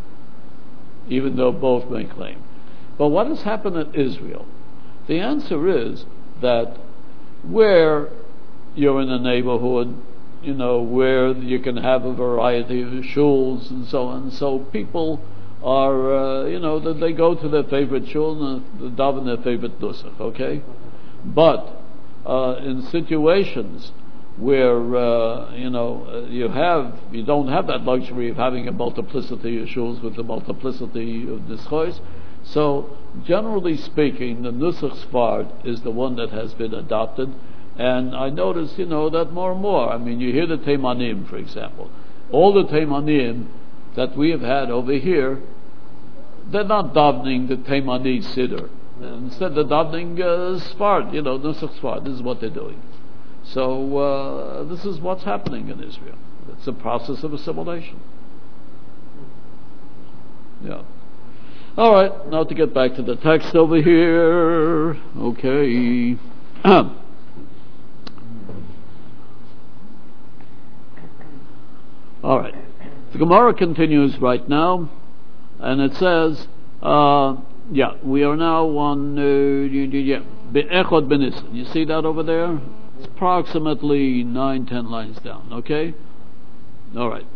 even though both may claim. But what has happened in Israel? The answer is that where you're in a neighborhood, you know, where you can have a variety of shuls and so on, so people are, uh, you know, that they go to their favorite shul and they daven their favorite nusach, okay? But uh, in situations where, uh, you know, uh, you have, you don't have that luxury of having a multiplicity of shuls with a multiplicity of nischos, so generally speaking, the Nusach Sfard is the one that has been adopted. And I notice, you know, that more and more. I mean, you hear the Teimanim, for example. All the Teimanim that we have had over here, they're not davening the Teimani Siddur. Instead, they're davening uh, Sfard, you know, Nusach Sfard. This is what they're doing. So, uh, this is what's happening in Israel. It's a process of assimilation. Yeah. All right, now to get back to the text over here. Okay. All right. The Gemara continues right now, and it says, uh, yeah, we are now on, uh, yeah, Be'echod Benisan. You see that over there? It's approximately nine, ten lines down, okay? All right.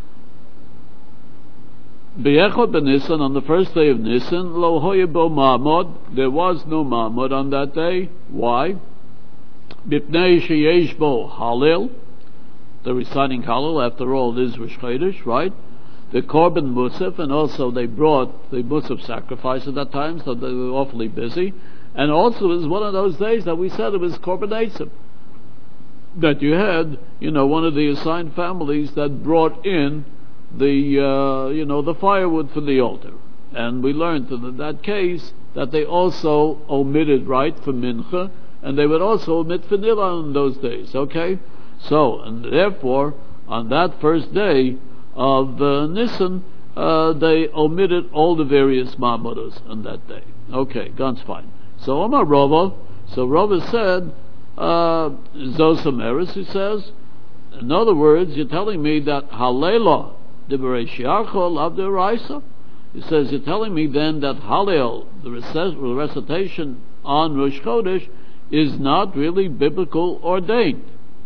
Be'echod Benisan, on the first day of Nisan, lo hoye bo ma'amod, there was no ma'amod on that day. Why? Bipnei sheyesh bo halil, they're reciting Hallel, after all it is Rosh Chodesh, right? The Korban Musaf, and also they brought the Musaf sacrifice at that time, so they were awfully busy. And also it was one of those days that we said it was Korban Eitzim, that you had, you know, one of the assigned families that brought in the, uh, you know, the firewood for the altar. And we learned in that case that they also omitted, right, for Mincha, and they would also omit for Nila in those days, okay? So, and therefore, on that first day of uh, Nisan, uh, they omitted all the various Ma'amodos on that day. Okay, that's fine. So, Omar Rava, so Rava said, uh, Zosameris, he says, in other words, you're telling me that Halela, the Bereshiachol of the Raisa, he says, you're telling me then that Halel, the recitation on Rosh Chodesh, is not really biblical ordained.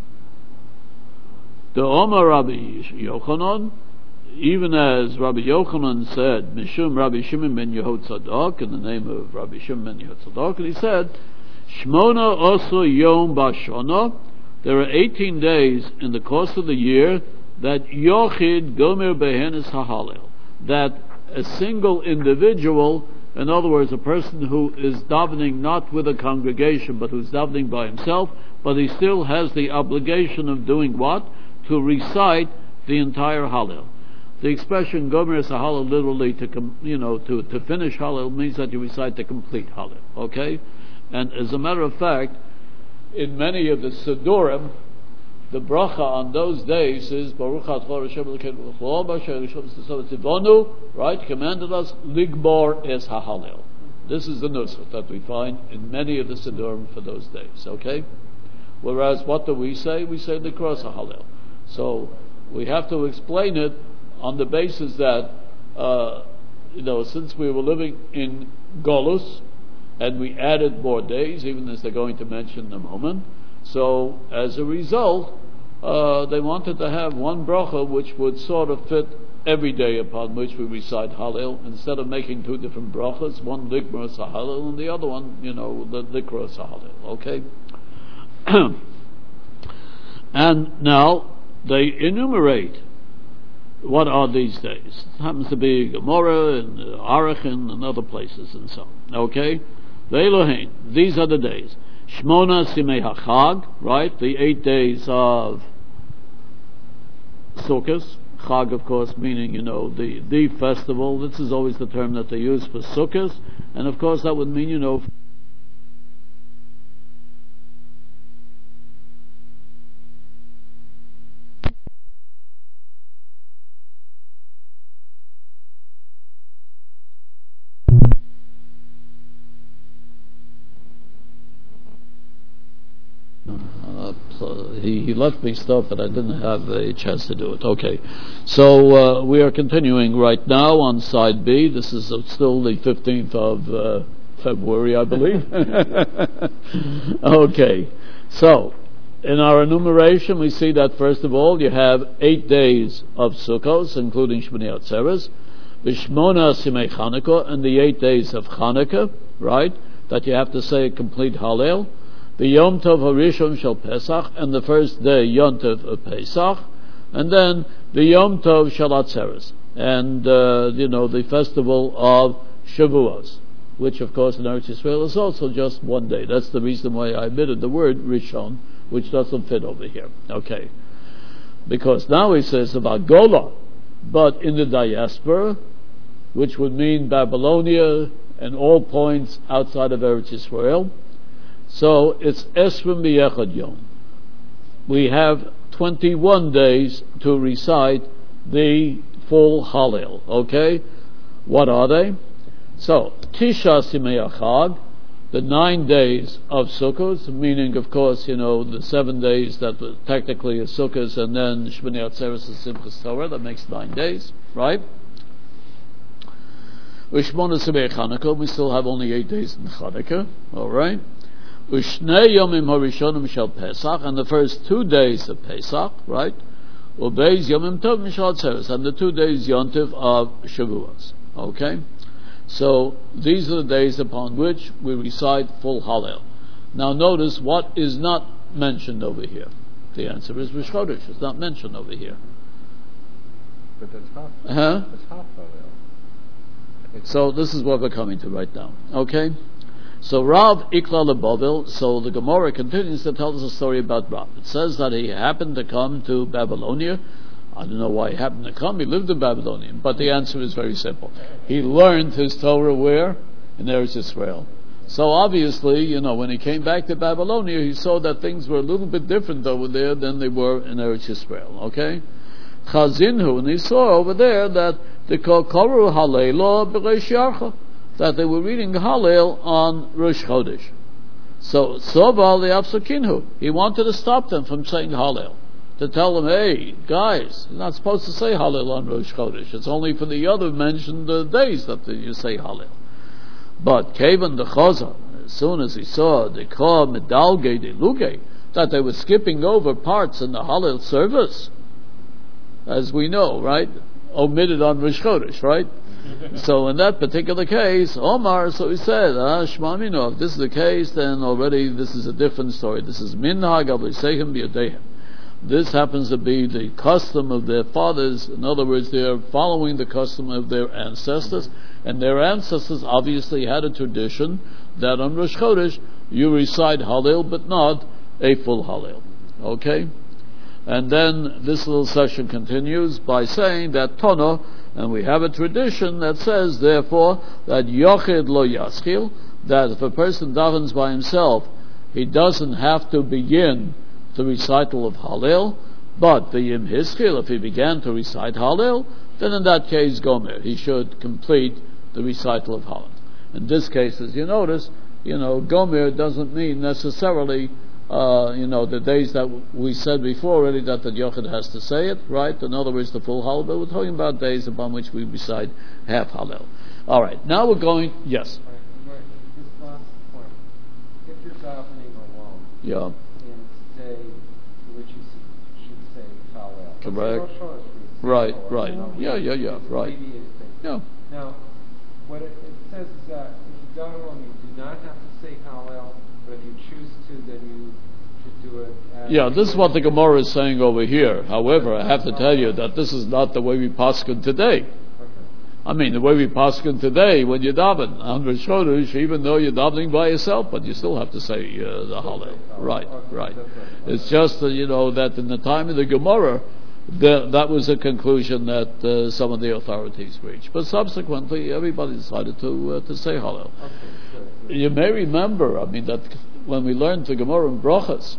The Omar Rabbi Yochanan, even as Rabbi Yochanan said, Mishum Rabbi Shimon ben Yehud Tzadok, in the name of Rabbi Shimon ben Yehud Tzadok, and he said, Shmona Oso Yom Bashana, there are eighteen days in the course of the year that Yochid Gomer Behenis HaHalel, that a single individual, in other words, a person who is davening not with a congregation, but who's davening by himself, but he still has the obligation of doing what? To recite the entire Hallel. The expression Gomer es Hallel, literally to com, you know to, to finish Hallel, means that you recite the complete Hallel. Okay, and as a matter of fact, in many of the Sidurim, the bracha on those days is Baruch Atah Hashem Elokeinu B'Shem Tzivonu, right? Commanded us Ligbar es Hallel. This is the nusach that we find in many of the Sidurim for those days. Okay, whereas what do we say? We say the cross Hallel. So we have to explain it on the basis that, uh, you know, since we were living in Golus, and we added more days, even as they're going to mention in a moment, so as a result, uh, they wanted to have one bracha which would sort of fit every day upon which we recite Hallel, instead of making two different brachas, one Ligmar Hallel and the other one, you know, the Likra Hallel, okay? And now, they enumerate what are these days. It happens to be Gemara and uh, Arachin and other places and so on. Okay? Ve'elohein, these are the days. Shmona Simei HaChag, right? The eight days of Sukkot. Chag, of course, meaning, you know, the, the festival. This is always the term that they use for Sukkot. And of course that would mean, you know, He, he left me stuff that I didn't have a chance to do it. Okay, so uh, we are continuing right now on side B. This is uh, still the fifteenth of uh, February, I believe. Okay, so in our enumeration we see that first of all you have eight days of Sukkot, including Shmini Atzeres, V'shmona Simei Chanukah, and the eight days of Chanukah, right, that you have to say a complete Hallel. The Yom Tov Harishon Shel Pesach, and the first day Yom Tov of Pesach, and then the Yom Tov Shel Atzeres, and uh, you know, the festival of Shavuos, which of course in Eretz Yisrael is also just one day. That's the reason why I omitted the word Rishon, which doesn't fit over here. Okay, because now he says about Gola, but in the diaspora, which would mean Babylonia and all points outside of Eretz Yisrael. So it's Esrim B'Yechad Yom. We have twenty-one days to recite the full Hallel. Okay? What are they? So, Tisha Simei HaChag, the nine days of Sukkot, meaning, of course, you know, the seven days that were technically is Sukkot, and then Shmini Atzeres and Simchas Torah, that makes nine days, right? V'shmona Simei Chanukah, we still have only eight days in Chanukah, all right? Ushnei Yomim Harishonim Shel Pesach, and the first two days of Pesach, right? Ubeis Yomim Tov Shel Atzeres, and the two days Yontiv of Shavuos. Okay, so these are the days upon which we recite full Hallel. Now notice what is not mentioned over here? The answer is Rosh Chodesh. It's not mentioned over here. But that's half. Huh? That's half Halel. So this is what we're coming to right now. Okay? So Rav Ikla Lebavil, so the Gemara continues to tell us a story about Rav. It says that he happened to come to Babylonia. I don't know why he happened to come. He lived in Babylonia. But the answer is very simple. He learned his Torah where? In Eretz Yisrael. So obviously, you know, when he came back to Babylonia, he saw that things were a little bit different over there than they were in Eretz Yisrael. Okay? Chazinhu, and he saw over there that they called Koru Halelo B'Reish Yarcha, that they were reading Hallel on Rosh Chodesh. So Soba Le'Afsakinhu, he wanted to stop them from saying Hallel, to tell them, hey, guys, you're not supposed to say Hallel on Rosh Chodesh. It's only for the other mentioned uh, days that you say Hallel. But Kavan the Chaza, as soon as he saw the Ka Medalge de Luge, that they were skipping over parts in the Hallel service, as we know, right? Omitted on Rosh Chodesh, right? So in that particular case, Omar, so he said, ah, Shema Mino, if this is the case, then already this is a different story. This is Minhag Avliseihem B'Yadehem. This happens to be the custom of their fathers. In other words, they are following the custom of their ancestors, and their ancestors obviously had a tradition that on Rosh Chodesh you recite Hallel, but not a full Hallel. Okay? And then this little section continues by saying that Tono, and we have a tradition that says, therefore, that Yochid lo Yaschil, that if a person davens by himself, he doesn't have to begin the recital of Hallel, but the Yim Hischil, if he began to recite Hallel, then in that case, Gomer, he should complete the recital of Hallel. In this case, as you notice, you know, Gomer doesn't mean necessarily Uh, you know, the days that we said before already that the Yochid has to say it, right? In other words, the full Hallel, but we're talking about days upon which we recite half Hallel. All right, now we're going, yes? Right, right. This last point. If you're davening alone, Yeah. in day to which you should say Hallel. Correct. Right, right. Yeah, yeah, yeah, right. Yeah. Now, what it, it says is that if you daven alone, you do not have to say Hallel, but if you choose to, then you should do it. As Yeah, this is what the Gemara is saying over here. However, I have to tell you that this is not the way we paskin today. Okay. I mean, the way we paskin today, when you daven on Rosh Chodesh, even though you're davening by yourself, but you still have to say uh, the Hallel. Right, right. It's just that, you know, that in the time of the Gemara, the, that was a conclusion that uh, some of the authorities reached. But subsequently, everybody decided to uh, to say Hallel. Okay, You may remember, I mean, that when we learned the Gemara in Brachas,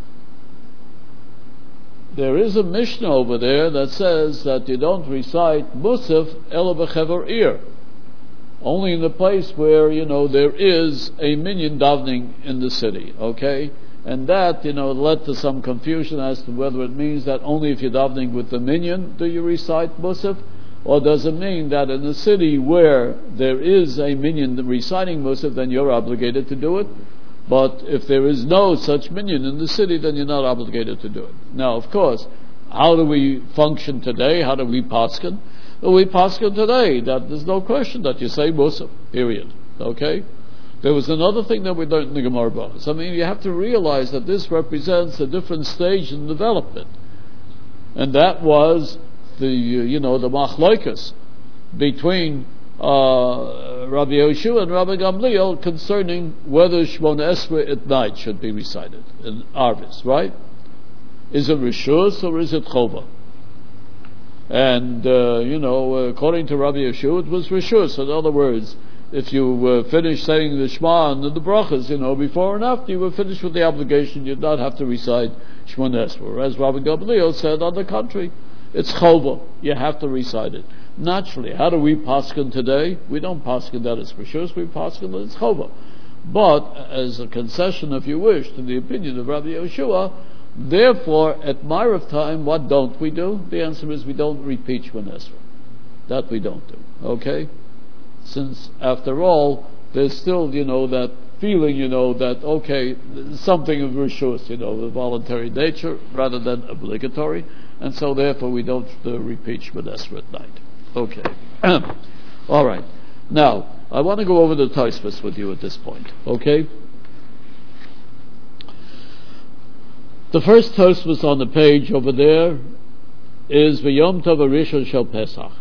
there is a Mishnah over there that says that you don't recite Musaf ela b'chever ir, only in the place where, you know, there is a minyan davening in the city, okay? And that, you know, led to some confusion as to whether it means that only if you're davening with the minyan do you recite Musaf, or does it mean that in a city where there is a minyan reciting Musaf, then you're obligated to do it? But if there is no such minyan in the city, then you're not obligated to do it. Now, of course, how do we function today? How do we paskin? Well, we paskin today that there's no question that you say Musaf, period. Okay? There was another thing that we learned in the Gemara Brachos. I mean, you have to realize that this represents a different stage in development. And that was the, you know, the machloikas between uh, Rabbi Yehoshua and Rabbi Gamliel concerning whether Shmona Esrei at night should be recited in Arvis, right? Is it Rishus or is it Chova? And, uh, you know, according to Rabbi Yehoshua, it was Rishus. In other words, if you uh, finish saying the Shema and the brachas, you know, before and after, you were finished with the obligation, you did not have to recite Shmona Esrei. Whereas Rabbi Gamliel said, on the contrary, it's Chova. You have to recite it. Naturally, how do we paskin today? We don't paskin that it's Rishus, we paskin that it's Chova. But, as a concession, if you wish, to the opinion of Rabbi Yehoshua, therefore, at Ma'ariv time, what don't we do? The answer is we don't repeat Shmona Esrei. That we don't do. Okay? Since, after all, there's still, you know, that feeling, you know, that, okay, something of Rishus, you know, the voluntary nature, rather than obligatory, and so therefore we don't uh, repeat Shmona Esrei at night. Okay. All right. Now, I want to go over the Tosfos with you at this point. Okay? The first Tosfos on the page over there is V'yom Tov Rishon Shel Pesach.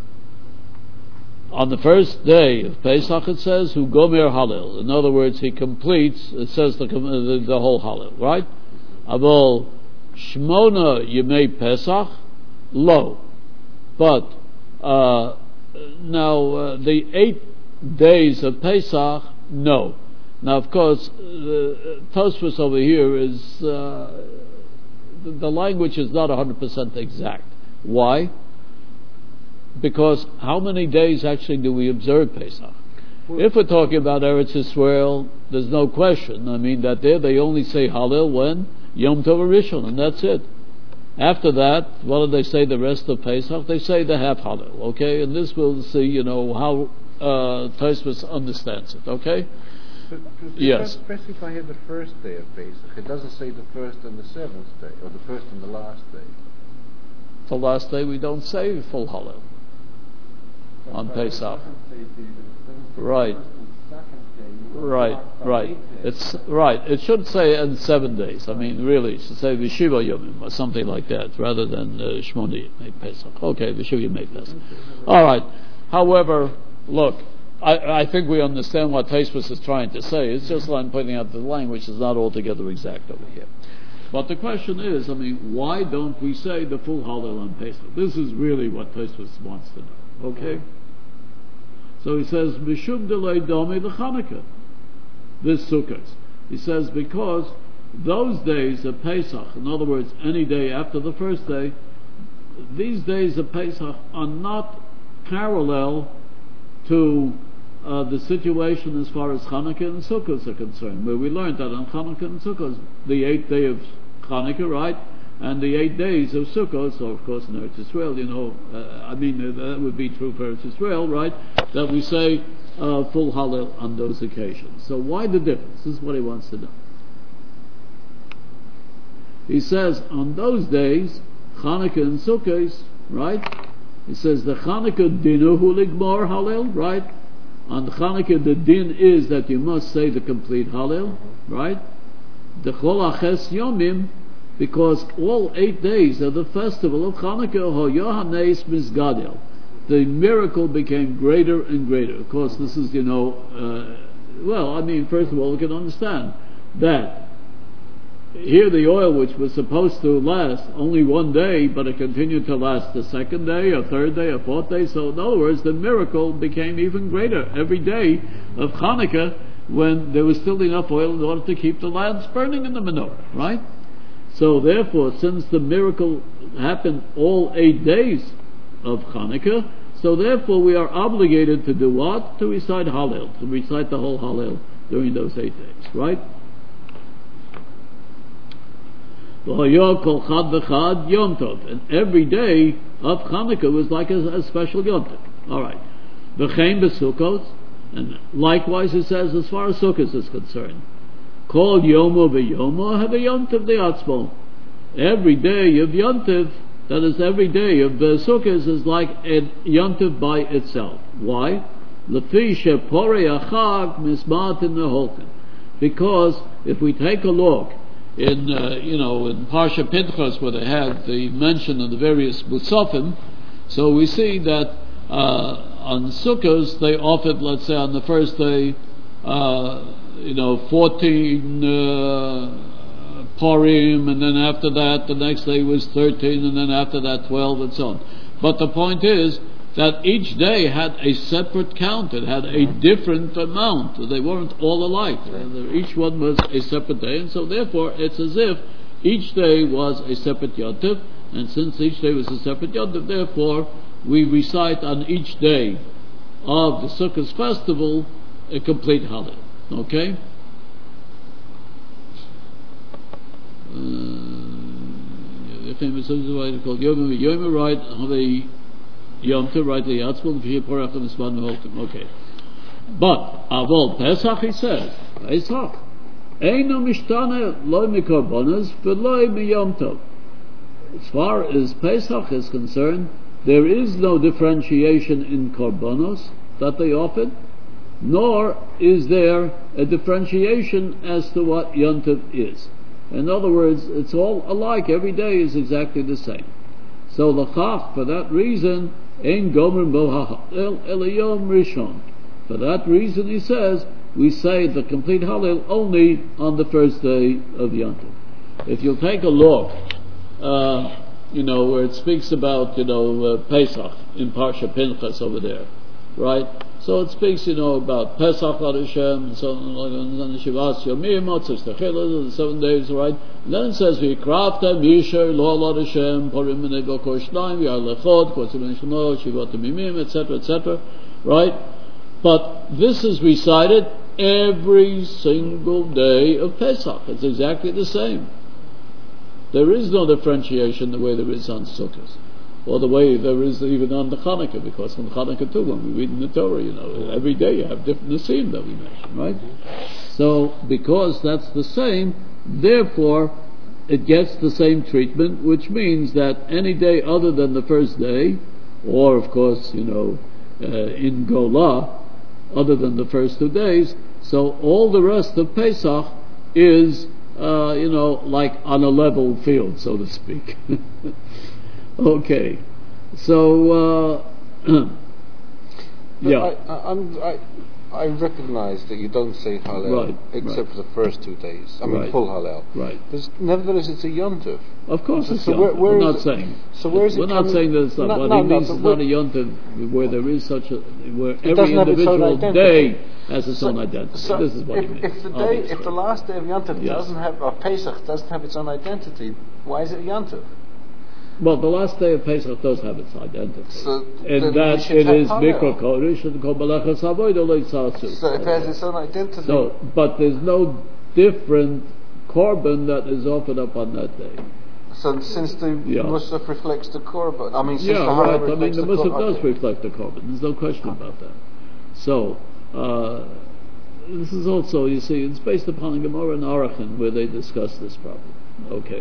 On the first day of Pesach, it says, Hu Gomer Halil. In other words, he completes, it says the, the, the whole Halil, right? Avol Shmona Yemei Pesach, Lo. But, uh, now, uh, the eight days of Pesach, no. Now, of course, the uh, Tosfos over here is, uh, the, the language is not one hundred percent exact. Why? Because how many days actually do we observe Pesach? Well, if we're talking about Eretz Yisrael, there's no question. I mean, that there they only say Halil when Yom Tov Rishon, and that's it. After that, what do they say the rest of Pesach? They say the half Halil, okay? And this we'll see, you know, how uh, Tosfos understands it, okay? But, but yes. Specify here the first day of Pesach. It doesn't say the first and the seventh day, or the first and the last day. The last day we don't say full Halil on Pesach. Right. Right, right. It's right. It should say in seven days. I mean, really, it should say V'shiva Yomim or something like that, rather than uh, Shmoni Yemei Pesach. Okay, V'shiva Yemei Pesach. All right. However, look, I, I think we understand what Tosfos is trying to say. It's just like pointing out the language is not altogether exact over here. But the question is, I mean, why don't we say the full Halil on Pesach? This is really what Tosfos wants to know. Okay? So he says, Mishum delay domi the Chanukah. This Sukkot. He says, because those days of Pesach, in other words, any day after the first day, these days of Pesach are not parallel to uh, the situation as far as Chanukah and Sukkot are concerned, where we learned that on Chanukah and Sukkot, the eighth day of Chanukah, right, and the eight days of Sukkot, so of course in Eretz Yisrael, you know, uh, I mean, uh, that would be true for Eretz Yisrael, right, that we say uh, full Halil on those occasions. So why the difference? This is what he wants to know. He says, on those days, Chanukah and Sukkot, right, he says, the Chanukah dinu hu ligmor Halil, right, on Chanukah the din is that you must say the complete Halil, right, the chol aches yomim, because all eight days of the festival of Chanukah, ho yohanes mizgadel, the miracle became greater and greater. Of course, this is, you know, uh, well, I mean, first of all, we can understand that here the oil, which was supposed to last only one day, but it continued to last the second day, a third day, a fourth day. So in other words, the miracle became even greater every day of Chanukah, when there was still enough oil in order to keep the lamps burning in the menorah, right? So therefore, since the miracle happened all eight days of Chanukah, so therefore we are obligated to do what? To recite Halil, to recite the whole Halil during those eight days, right? And every day of Chanukah was like a, a special Yom Tov. All right. V'chein b'Sukkot, and likewise it says as far as Sukkot is concerned, Kol yomo v'yomo have a Yom Tov de'atzmo. Every day of Yom Tov, that is every day of the Sukkot, is like a Yom Tov by itself. Why? Lefi sheporei achag mismat in the holken. Because if we take a look in, uh, you know, in Parsha Pinchas, where they had the mention of the various Musafim, so we see that uh, on Sukkot they offered, let's say on the first day, uh, you know, fourteen uh, Purim, and then after that the next day was thirteen, and then after that twelve, and so on. But the point is that each day had a separate count. It had a different amount. They weren't all alike. Each one was a separate day, and so therefore it's as if each day was a separate Yom Tov, and since each day was a separate Yom Tov, therefore we recite on each day of the Sukkot festival a complete Halil. Okay? Uh, famous called Yom Yom right have a Yom Tov, right? The Yatzmul V'Yipor after Mispan Meholkim. Okay, but Avol Pesach, he says Pesach Eino Mishtana Lo Mikorbanos V'Lo MiYom Tov. As far as Pesach is concerned, there is no differentiation in korbanos that they offered, nor is there a differentiation as to what Yom Tov is. In other words, it's all alike. Every day is exactly the same. So l'chach, for that reason, ein gomer bo ha'halel elayom rishon. For that reason, he says, we say the complete Hallel only on the first day of Yom Tov. If you'll take a look, uh, you know, where it speaks about, you know, uh, Pesach in Parsha Pinchas over there, right? So it speaks, you know, about Pesach Ad Hashem and so on, and Shivas Yomim, Motzos Techillah, the seven days, right? And then it says, V'yikrafta Misher Lo Ad Hashem Porim Menego Kor Shnayim V'yar Lechod Kotzim Shemot Shivot Mimim, et cetera, et cetera, right? But this is recited every single day of Pesach. It's exactly the same. There is no differentiation the way there is on Sukkot, or the way there is even on the Chanukah, because on Chanukah too, when we read in the Torah, you know, every day you have different Nesim that we mention, right? So, because that's the same, therefore, it gets the same treatment, which means that any day other than the first day, or of course, you know, uh, in Golah, other than the first two days, so all the rest of Pesach is, uh, you know, like on a level field, so to speak. Okay, so, uh, yeah. I, I, I'm, I, I recognize that you don't say Hallel, right, except right. for the first two days. I mean, Right. full Hallel. Right. There's, nevertheless, it's a Yom Tov. Of course it's So Yom where- Tov. where We're is not it- saying. so where is it We're not coming- saying that it's not. No, What no, he no, means but is where- not a Yom Tov where there is such a, where every doesn't have its own individual identity. day has its So- own identity. So This is what if, he means. if the day, obviously. if the last day of Yom Tov Yes. doesn't have, or Pesach doesn't have its own identity, why is it Yom Tov? Well, the last day of Pesach does have its identity. So and then we that should it have is Hallel. Mikra Kodesh and Kol Malachas Avodah Lo Yitzasu. So it has its own identity. So, but there's no different korban that is offered up on that day. So since the Yeah. Musaf reflects the Korban, I mean, since Yeah, the Hallel right. I mean, reflects the the Musaf Korban, does okay. reflect the korban. There's no question about that. So, uh, this is also, you see, it's based upon a Gemara in Arachin where they discuss this problem. Okay.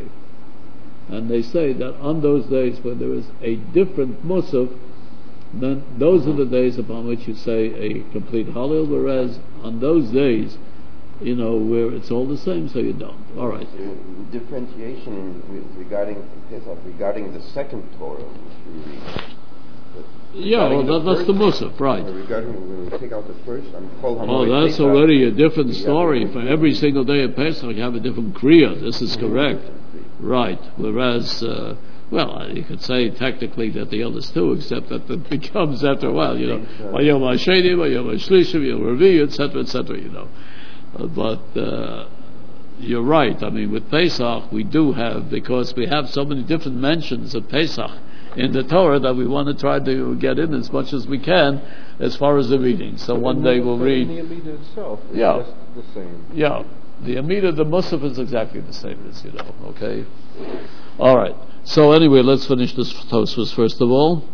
And they say that on those days where there is a different Musaf, then those are the days upon which you say a complete Hallel, whereas on those days, you know, where it's all the same, so you don't. All right. Uh, differentiation in, regarding Pesach, regarding the second Torah, which we read. But Yeah, well, regarding that, that's the first, Musaf, right. uh, Regarding when we take out the first, I'm Kol Oh, Hamoed that's Pesach, already a different we have story. a For different every single day of Pesach, you have a different Kriya. This is correct. different creed. Right. Whereas, uh, well, you could say technically that the others too, except that it becomes after a while, you know, Vayom HaSheni, Vayom HaShlishim, Vayom HaRevi, et cetera, et cetera, you know. Uh, but uh, you're right. I mean, with Pesach, we do have, because we have so many different mentions of Pesach in the Torah that we want to try to get in as much as we can as far as the reading. So one day we'll But read. in the Amida itself, it's Yeah. just the same. Yeah, the Amida, the Musaf is exactly the same as, you know, okay? All right. So anyway, let's finish this Tosfos first of all.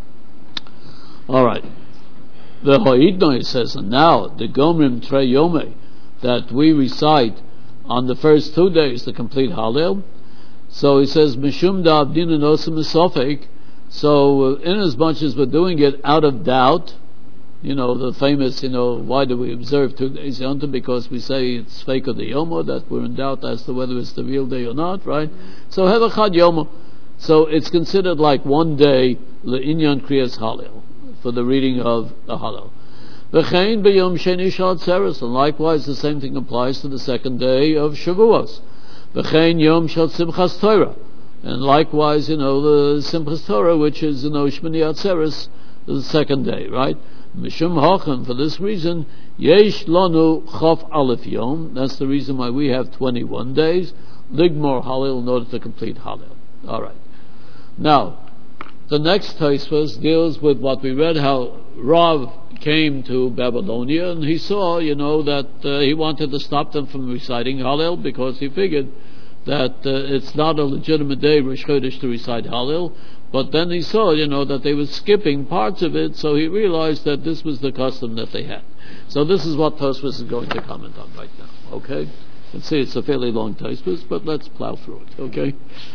All right. The Ha'idno, he says, and now, the Gomrim Trei Yomei, that we recite on the first two days the complete Hallel. So he says, Mishum da Abdina Nosim Esofek, so uh, inasmuch as we're doing it out of doubt, you know, the famous, you know, why do we observe two days Yom Tov? Because we say it's fake of the Yomo, that we're in doubt as to whether it's the real day or not, right? So have a Chad Yomo. So it's considered like one day, Le'inyan Kriyas Hallel, for the reading of the Hallel. V'chein b'yom sheni shal tzeres, and likewise the same thing applies to the second day of Shavuos. V'chein yom shal simchas Torah, and likewise, you know, the simchas Torah, which is, you know, Shmini Atzeres, the second day, right? Mishum Hachan, for this reason, Yesh Lanu Chof Aleph Yom, that's the reason why we have twenty-one days, Ligmor Hallel, in order to complete Hallel. Alright. Now, the next Tosfos deals with what we read, how Rav came to Babylonia, and he saw, you know, that uh, he wanted to stop them from reciting Hallel, because he figured that uh, it's not a legitimate day, Rosh Chodesh, to recite Hallel. But then he saw, you know, that they were skipping parts of it, so he realized that this was the custom that they had. So this is what Tosfos is going to comment on right now, okay? Let's see, it's a fairly long Tosfos, but let's plow through it, okay?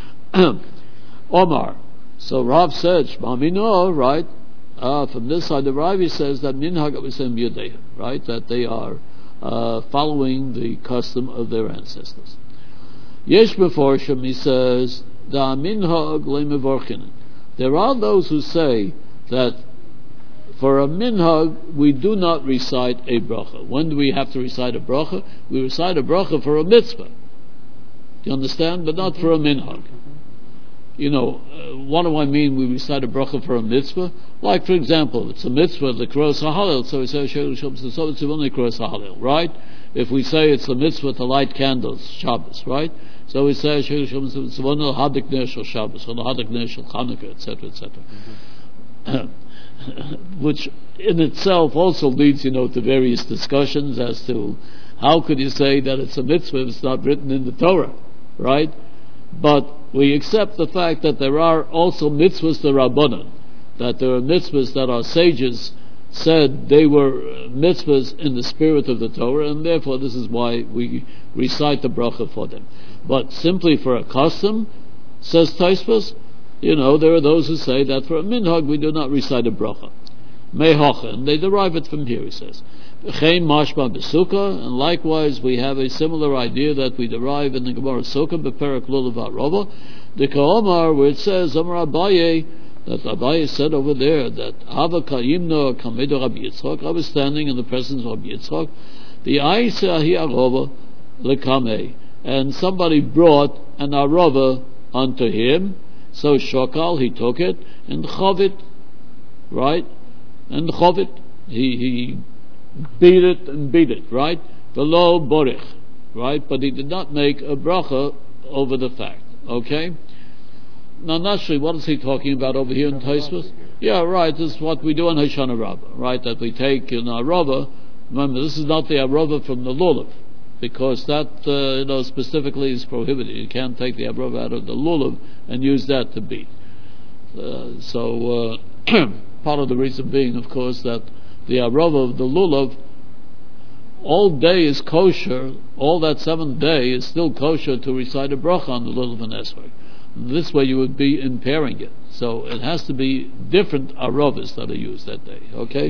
Omar. So Rav said, Shema Mino, right? Uh, from this side, the Rav says that Minhag Avosem Yodei, right? That they are uh, following the custom of their ancestors. Yesh Meforshim, he says, Da minhag lemevorchinen. There are those who say that for a minhag we do not recite a bracha. When do we have to recite a bracha? We recite a bracha for a mitzvah. Do you understand? But not for a minhag. You know, uh, what do I mean we recite a bracha for a mitzvah? Like, for example, it's a mitzvah, the Kros HaHalel, so we say, so it's only Kros HaHalel, right? If we say it's a mitzvah to light candles, Shabbos, right? So we say, it's one of Hadik Ner Shel Shabbos, or the Hadik Ner Shel Chanukah, et cetera, et cetera. Which in itself also leads, you know, to various discussions as to how could you say that it's a mitzvah if it's not written in the Torah, right? But we accept the fact that there are also mitzvahs to Rabbanan, that there are mitzvahs that our sages said they were mitzvahs in the spirit of the Torah, and therefore this is why we recite the bracha for them. But simply for a custom, says Tosfos, you know, there are those who say that for a minhag we do not recite a bracha. Mehocha, and they derive it from here, he says. Chein mashma b'sukkah, and likewise we have a similar idea that we derive in the Gemara Sukkah, b'perek lulav ha'rova, the Ka'omar, where it says, Amar Abaye, that Abaye said over there, that Hava ka'imno kamedo Rabbi Yitzchak, I was standing in the presence of Rabbi Yitzchak, the Aisa hi arova lekameh, and somebody brought an arova unto him, so Shokal, he took it, and Chavit, right? And Chavit, he, he beat it and beat it, right? Velo borich, right? But he did not make a bracha over the fact, okay? Now, naturally, what is he talking about over here in Tosfos? Yeah, right, this is what we do on Hoshana Rabbah, right? That we take an arava. Remember, this is not the arava from the lulav, because that, uh, you know, specifically is prohibited. You can't take the arava out of the lulav and use that to beat. Uh, so, uh, part of the reason being, of course, that the arava of the lulav all day is kosher, all that seventh day is still kosher to recite a bracha on the lulav and esrog. This way you would be impairing it. So it has to be different aravas that are used that day, okay?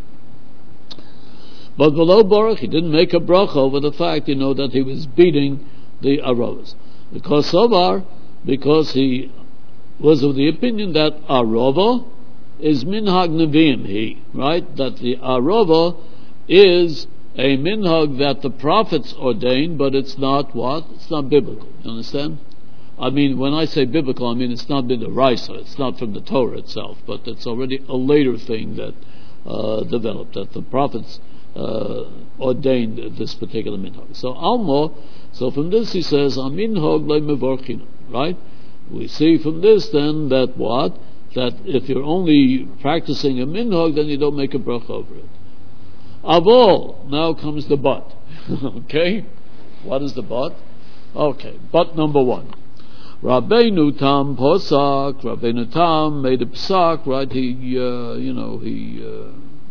But below Baruch, he didn't make a bracha over the fact, you know, that he was beating the aravas. Because Sovar, because he was of the opinion that arava is minhag neviim, he, right? That the arava is a minhag that the prophets ordained, but it's not what? It's not biblical. You understand? I mean, when I say biblical, I mean it's not been the Raisa, it's not from the Torah itself, but it's already a later thing that uh, developed, that the prophets uh, ordained this particular minhag. So Almo, so from this he says, Aminhag le'mevorchinu, right? We see from this then that what? That if you're only practicing a minhag, then you don't make a bracha over it. Avol, now comes the but. Okay? What is the but? Okay, but number one. Rabbeinu Tam Posak, Rabbeinu Tam made a psak, right? He, uh, you know, he uh,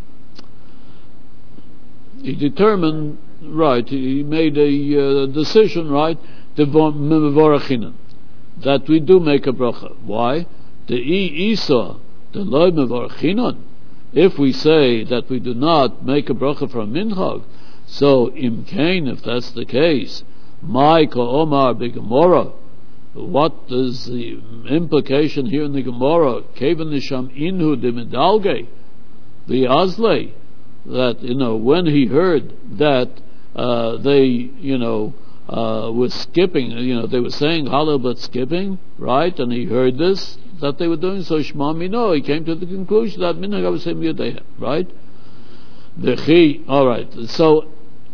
he determined, right? He made a uh, decision, right? That we do make a bracha. Why? The I Isa, the Lo Mevorachinon. If we say that we do not make a bracha for a minhag, so Im Kain, if that's the case, Mai Ka'omar B'Gemorah. What is the implication here in the Gemara? Kevan nisham inhu de medalge, the Azle, that, you know, when he heard that uh, they, you know, uh, were skipping, you know, they were saying Hallel but skipping, right? And he heard this, that they were doing so, Shema Mino, he came to the conclusion that Minhag Avosem Yodeha, right? The Chi, all right, so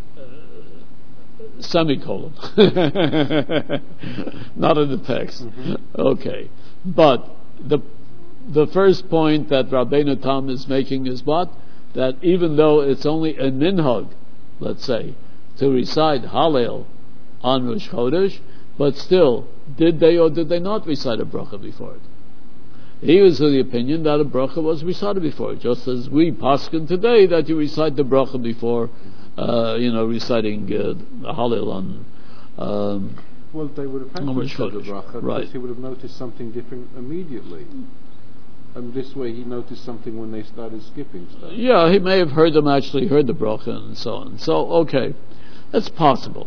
semicolon. Not in the text. Mm-hmm. Okay. But the the first point that Rabbeinu Tam is making is what? That even though it's only a minhag, let's say, to recite Hallel on Rosh Chodesh, but still, did they or did they not recite a bracha before it? He was of the opinion that a bracha was recited before it, just as we paskin today that you recite the bracha before Uh, you know, reciting uh, Hallel on. Um, well, they would have had to recite the bracha, right? Because he would have noticed something different immediately. And this way, he noticed something when they started skipping stuff. Yeah, he may have heard them actually heard the bracha and so on. So, okay, that's possible.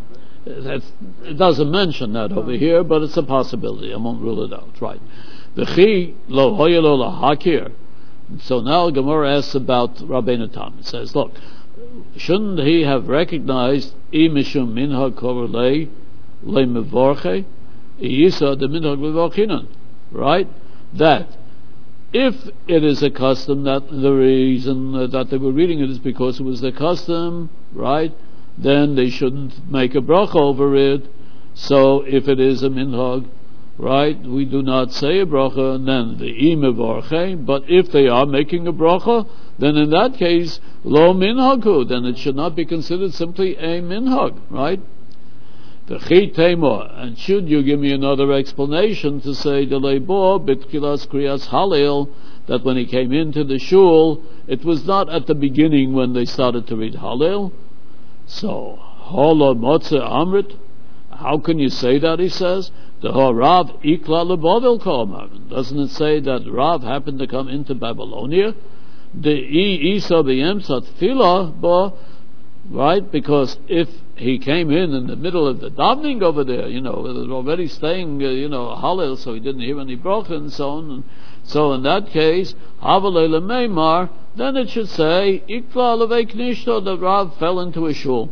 That's, it doesn't mention that over here, but it's a possibility. I won't rule it out. Right. The chi lo hoyelo lahakir. So now Gemara asks about Rabbeinu Tam. It says, look, shouldn't he have recognized I mishum minhag korelei le mevorche iyisa de minhag levorchinan, right? That if it is a custom, that the reason that they were reading it is because it was their custom, right? Then they shouldn't make a bracha over it. So if it is a minhag, right, we do not say a bracha, and then the I mevorche. But if they are making a bracha, then in that case, lo minhagu, then it should not be considered simply a minhag, right? The chi temor, and should you give me another explanation to say the leibo bitkilas kriyas halil, that when he came into the shul, it was not at the beginning when they started to read halil. So hola motze amrit, how can you say that? He says the Rav ikla lebavel kol. Doesn't it say that Rav happened to come into Babylonia? The I isa b'yemsat tefillah, but right, because if he came in in the middle of the davening over there, you know, it was already staying, uh, you know, halil, so he didn't hear any bracha and so on. And so in that case, havalei lemeimar, then it should say ikla levei knishto, the Rav fell into a shul.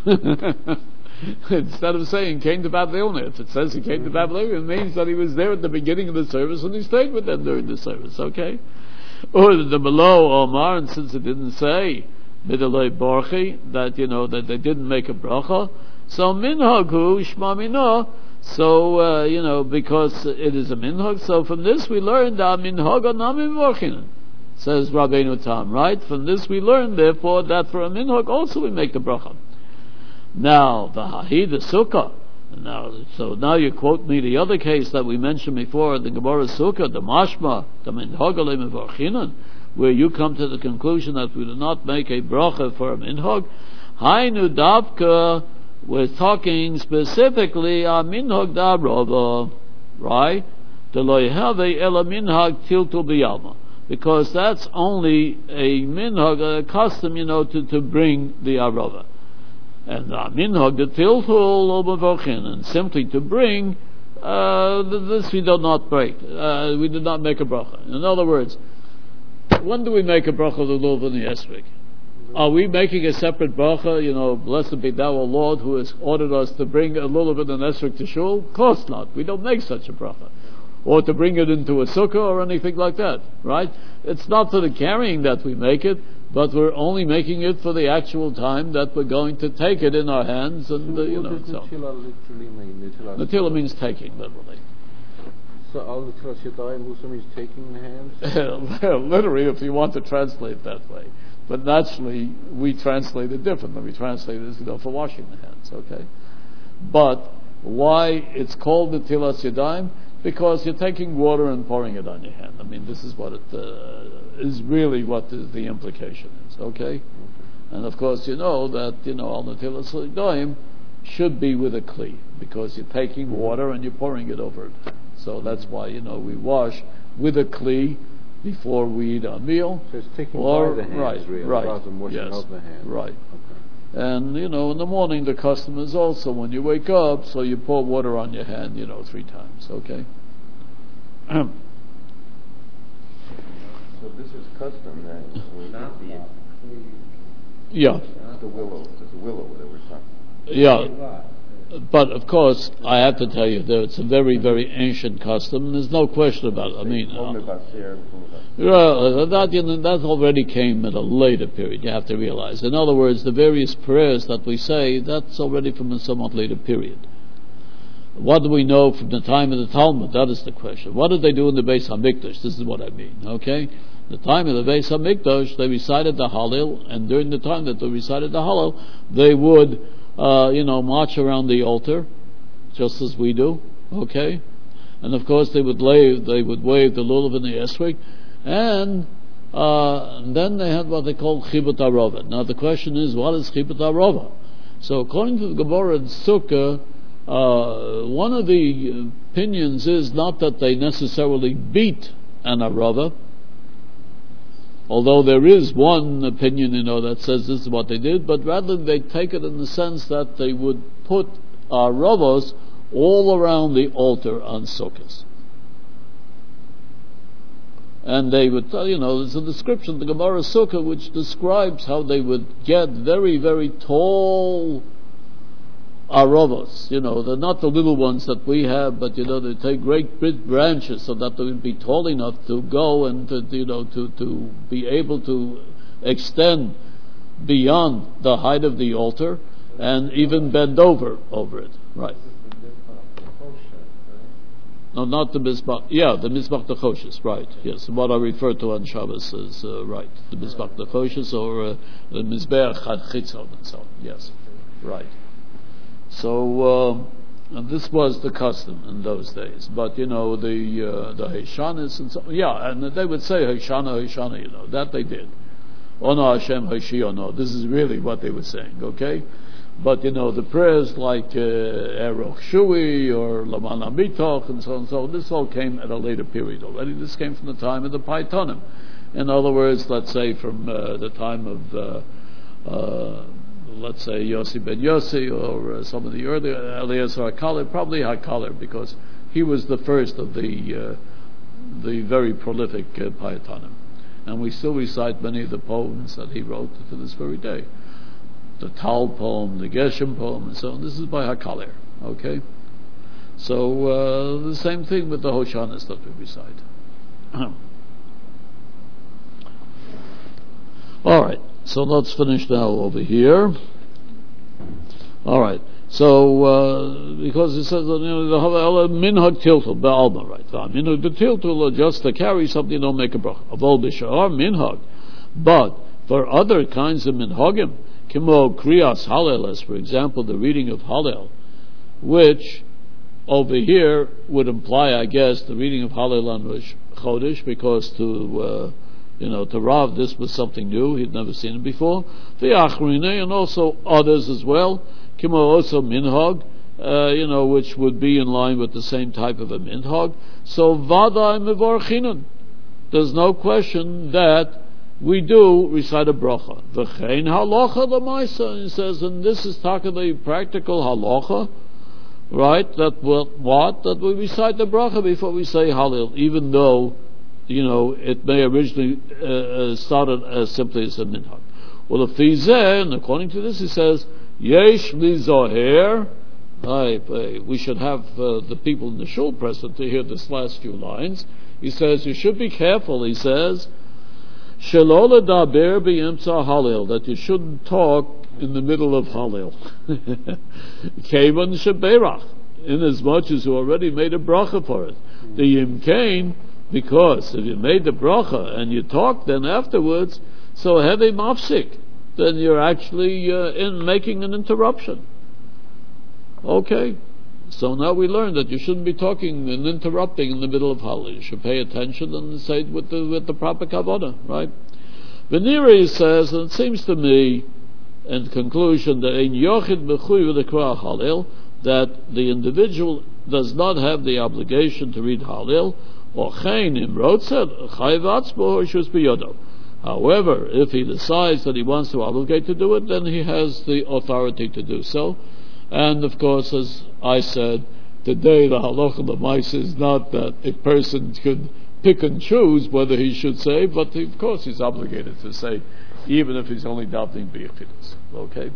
Instead of saying came to Babylonia, if it says he came to Babylonia, it means that he was there at the beginning of the service and he stayed with them during the service. Okay. Or the below Omar, and since it didn't say midalei borchi, that you know that they didn't make a bracha, so minhagu shma minah. So uh, you know because it is a minhag. So from this we learn that minhag anamim vorchin, says Rabbeinu Tam. Right. From this we learn therefore that for a minhag also we make the bracha. Now the hahi the sukkah. Now, so now you quote me the other case that we mentioned before, the Gemara Sukkah, the Mashma, the Minhag Aleim Vorchinan, where you come to the conclusion that we do not make a bracha for a minhag. Hainu Davka, we're talking specifically on minhag da Rava, right? The loyhave ela minhag tiltul biyalma, because that's only a minhag, a custom, you know, to, to bring the arava. And the minhag the tiltul obavochin, and simply to bring uh, this we do not break. Uh, we do not make a bracha. In other words, when do we make a bracha of the Lulav and the Esrog? Are we making a separate bracha? You know, blessed be Thou, O Lord, who has ordered us to bring a Lulav and an Esrog to shul? Of course not. We don't make such a bracha. Or to bring it into a sukkah or anything like that, right? It's not for the carrying that we make it, but we're only making it for the actual time that we're going to take it in our hands, and uh, you know. What does so. Natila literally mean? Natila, Natila means taking, literally. So al Natila Shadayim also means taking in the hands? Literally, if you want to translate that way. But naturally, we translate it differently. We translate it as, you know, for washing the hands, okay? But why it's called Natilas Yadayim? Because you're taking water and pouring it on your hand. I mean, this is what it uh, is really what the, the implication is, okay? And of course, you know that, you know, al Natilas Yadayim should be with a kli, because you're taking water and you're pouring it over it. So that's why, you know, we wash with a kli before we eat our meal. So it's taking or, by the hands, right, really, right, rather than washing yes, of the hands. Right. Okay. And, you know, in the morning, the custom is also when you wake up, so you pour water on your hand, you know, three times, okay? So this is custom that will not be Yeah. the willow, the willow that we're talking. Yeah. But, of course, I have to tell you that it's a very, very ancient custom. There's no question about it. I mean, uh, well, that, you know, that already came at a later period, you have to realize. In other words, the various prayers that we say, that's already from a somewhat later period. What do we know from the time of the Talmud? That is the question. What did they do in the Beis HaMikdash? This is what I mean, okay? The time of the Beis HaMikdash, they recited the Hallel, and during the time that they recited the Hallel, they would Uh, you know, march around the altar, just as we do, okay? And of course, they would lay, they would wave the lulav and the esrog, and, uh, and then they had what they call chibut arova. Now the question is, what is chibut arova? So according to the Gemara and Sukkah, uh, one of the opinions is not that they necessarily beat an arova, although there is one opinion, you know, that says this is what they did, but rather they take it in the sense that they would put arovos all around the altar on Sukkot. And they would tell, you know, there's a description, the Gemara Sukkah, which describes how they would get very, very tall arovos. You know, they're not the little ones that we have, but, you know, they take great big branches so that they would be tall enough to go and, to, you know, to, to be able to extend beyond the height of the altar and even bend over over it. Right. No, not the Mizbach. Yeah, the Mizbach Dechoshes, right. Yes, what I refer to on Shabbos is uh, right. The Mizbach Dechoshes or uh, the Mizbeach Chitzon and so on. Yes, right. So, uh, and this was the custom in those days. But, you know, the uh, the Heshanis and so yeah, and they would say Heshana, Heshana, you know, that they did. Ono Hashem Heshiono. This is really what they were saying, okay? But, you know, the prayers like Eroch Shui or Laman Amitoch and so on and so on, this all came at a later period already. This came from the time of the Paitonim. In other words, let's say from uh, the time of, uh, uh, let's say, Yossi ben Yossi or uh, some of the earlier, Eliezer HaKaler, probably HaKaler, because he was the first of the uh, the very prolific uh, Paitonim. And we still recite many of the poems that he wrote to this very day. The Tal poem, the Geshem poem, and so on. This is by HaKaler, okay? So, uh, the same thing with the Hoshanas that we recite. Alright, so let's finish now over here. Alright, so, uh, because it says, you know, the minhag tiltul, be'alma, right? Minhag the tiltul, just to carry something, don't make a bracha. Avol b'sha'ar minhag. But, for other kinds of minhagim, Kimo Kriyas Hallel, as for example the reading of Hallel, which over here would imply, I guess, the reading of Hallel on Rosh Chodesh, because to uh, you know to Rav this was something new; he'd never seen it before. The Achrine and also others as well. Kimo also Minhag, uh, you know, which would be in line with the same type of a Minhag. So Vadai Mevarchinan. There's no question that we do recite a bracha. V'chein halacha l'maisa, he says, and this is talking the practical halacha, right? That what, what? That we recite the bracha before we say Hallel, even though, you know, it may originally uh, started as simply as a minhag. Well, if he's there, and according to this, he says, Yesh lizoher. We should have uh, the people in the shul present to hear this last few lines. He says, you should be careful, he says, Shelo ledaber b'yemtza Hallel, that you shouldn't talk in the middle of Hallel. Kevan sheberach, in as much as you already made a bracha for it. The yimkein, because if you made the bracha and you talk then afterwards, so heavy mafsik, then you're actually uh, in making an interruption. Okay. So now we learn that you shouldn't be talking and interrupting in the middle of Hallel. You should pay attention and say it with the with the proper kavana, right? Veniri says, and it seems to me, in conclusion, that in Yochid Mechuy v'Likra Hallel, that the individual does not have the obligation to read Hallel, or Chain Imrotzet Chayv Atzbo or Shus Biyodo. However, if he decides that he wants to obligate to do it, then he has the authority to do so. And of course, as I said, today the halacha l'maisa is not that a person could pick and choose whether he should say, but of course he's obligated to say, even if he's only doubting b'yichidus. Okay?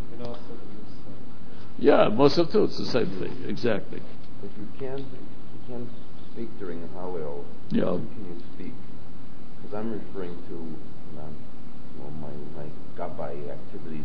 Yeah, Musaf too, it's the same thing, exactly. If you can't, you can't speak during the Hallel, yeah. When can you speak? Because I'm referring to um, you know, my, my gabbai activities,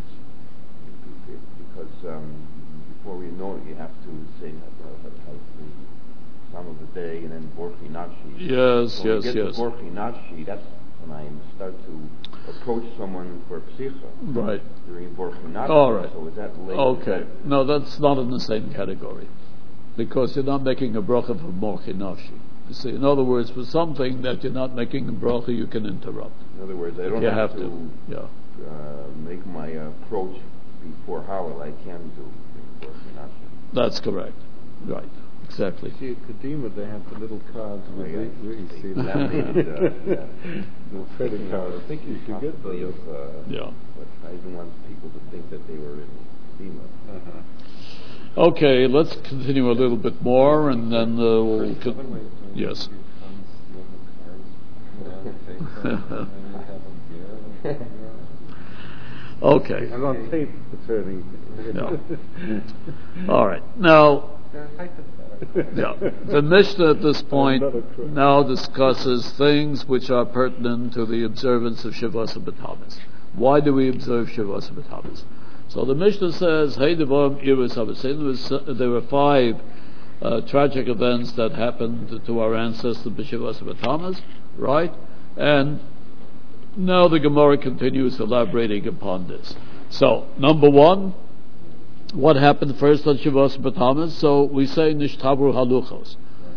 because um, before we know it, you have to say uh, the Psalm of the day and then Borchi Nashi. Yes, when yes, we get yes. to Borchi Nashi, that's when I start to approach someone for psicha. Right. During Borchi Nashi. All right. So is that late? Okay. No, that's not in the same category. Because you're not making a bracha for Borchi Nashi. You see, in other words, for something that you're not making a bracha, you can interrupt. In other words, I don't you have, have to, to. Yeah. Uh, make my approach before Hallel. I can do Borchi Nashi. That's correct. Right. Exactly. See, at Kadima they have the little cards Oh, with yeah. the, where you They see the, laminated, uh, yeah. the credit cards. I think you should get those. Of, uh, Yeah. but I didn't want people to think that they were in Kadima. Uh-huh. Okay, let's continue a little bit more, and then uh, we'll. Con- yes. Okay. I'm on tape concerning. No. All right. Now, yeah, the Mishnah at this point now discusses things which are pertinent to the observance of Shavuos and B'Tavis. Why do we observe Shavuos and B'Tavis? So the Mishnah says, "Hey, Devarim Iris Habasin." There were five uh, tragic events that happened to our ancestors, B'Shavuos and B'Tavis, right? And now the Gemara continues elaborating upon this. So, number one, what happened first on Shavuos and B'Tavis? So we say Nishtabru Haluchos.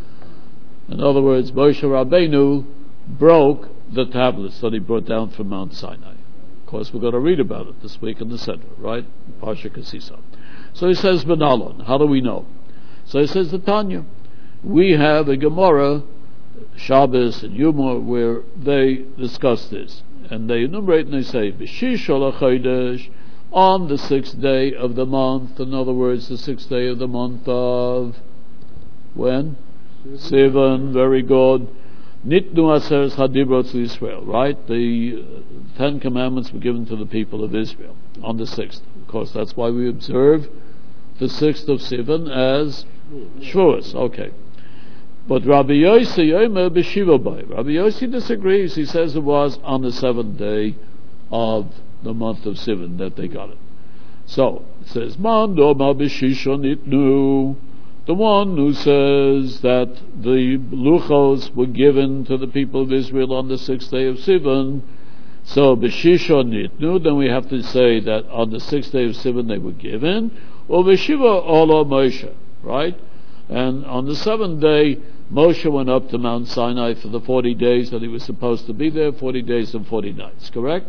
In other words, Moshe Rabbeinu broke the tablets that he brought down from Mount Sinai. Of course, we're going to read about it this week in the center, right? Parsha Kasisa. So he says Benalon. How do we know? So he says the Tanya. We have a Gemara, Shabbos and Yuma, where they discuss this, and they enumerate and they say B'shish ol HaChodesh, on the sixth day of the month. In other words, the sixth day of the month of when? Sivan. Very good. Nitnu Aseres Hadibrot Yisrael. Right? The uh, Ten Commandments were given to the people of Israel on the sixth. Of course, that's why we observe the sixth of Sivan as Shavuos. Okay. But Rabbi Yossi Yomer B'Shiva Bay. Rabbi Yossi disagrees. He says it was on the seventh day of the month of Sivan that they got it. So it says, Mando Ma B'Shishon Itnu. The one who says that the luchos were given to the people of Israel on the sixth day of Sivan. So B'Shishon Itnu, then we have to say that on the sixth day of Sivan they were given. Or B'Shiva Ola Moshe, right? And on the seventh day, Moshe went up to Mount Sinai for the forty days that he was supposed to be there, forty days and forty nights, correct?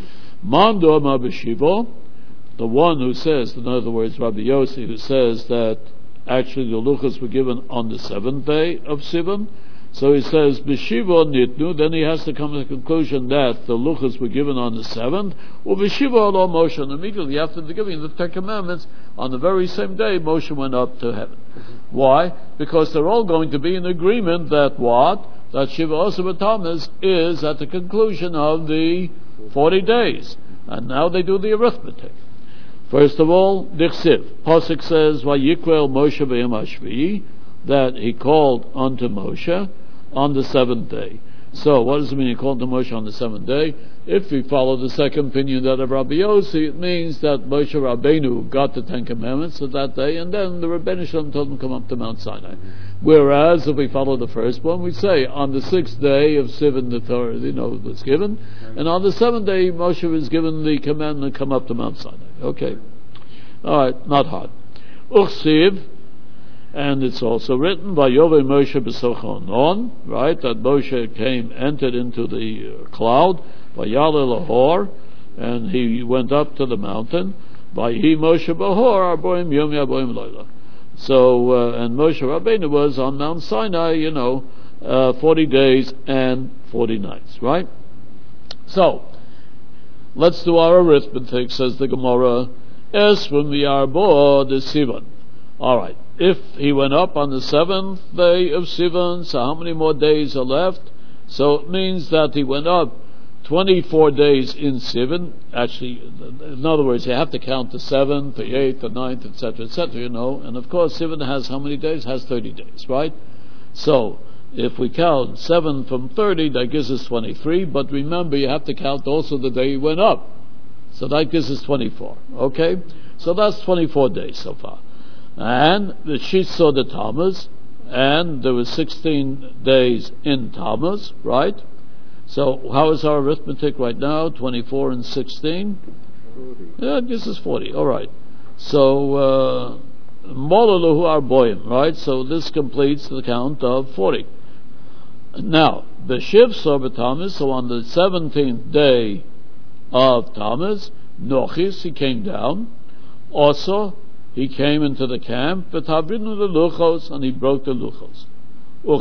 Mando Ma B'Shiva, the one who says, in other words, Rabbi Yossi, who says that actually the luchos were given on the seventh day of Sivan. So he says, B'Shiva Nitnu, then he has to come to the conclusion that the luchos were given on the seventh, or B'Shiva Ola Moshe, and immediately after the giving of the Ten Commandments, on the very same day, Moshe went up to heaven. Why? Because they're all going to be in agreement that what? That Shavuos and B'Tavis is at the conclusion of the forty days. And now they do the arithmetic. First of all, Dichsiv. Pasuk says, Vayikrel Moshe B'yom HaShvi'i, that he called unto Moshe on the seventh day. So, what does it mean he called unto Moshe on the seventh day? If we follow the second opinion that of Rabbi Yossi, it means that Moshe Rabbeinu got the Ten Commandments at that day, and then the Rebbeinu Shalom told him to come up to Mount Sinai. Whereas, if we follow the first one, we say, on the sixth day of Sivan, the Torah, you know, was given, and on the seventh day, Moshe was given the commandment to come up to Mount Sinai. Okay. Alright, not hard. Uchsiv, and it's also written by Yovei Moshe b'Sochonon, right? That Moshe came, entered into the uh, cloud, by Yale Lahor, and he went up to the mountain. By he Moshe Bahor, Arboim Yom Yaboim Loila. So, uh, and Moshe Rabbeinu was on Mount Sinai, you know, uh, forty days and forty nights, right? So, let's do our arithmetic, says the Gemara. Es from the Arbo the Sivan. Alright. If he went up on the seventh day of Sivan, so how many more days are left? So it means that he went up twenty-four days in Sivan. Actually, in other words, you have to count the seventh, the eighth, the ninth, et cetera, et cetera, you know. And of course, Sivan has how many days? Has thirty days, right? So, if we count seven from thirty, that gives us twenty-three. But remember, you have to count also the day he went up. So that gives us twenty-four, okay? So that's twenty-four days so far. And the sheet saw the Tammuz, and there was sixteen days in Tammuz, right? So how is our arithmetic right now? twenty-four and sixteen? forty. Yeah, this is forty, all right. So, Molalahu uh, Arboim, right? So this completes the count of forty. Now, the Shiv saw the Tammuz, so on the seventeenth day of Tammuz, Nochis, he came down. Also, he came into the camp, but Habrinu the Luchos, and he broke the Luchos.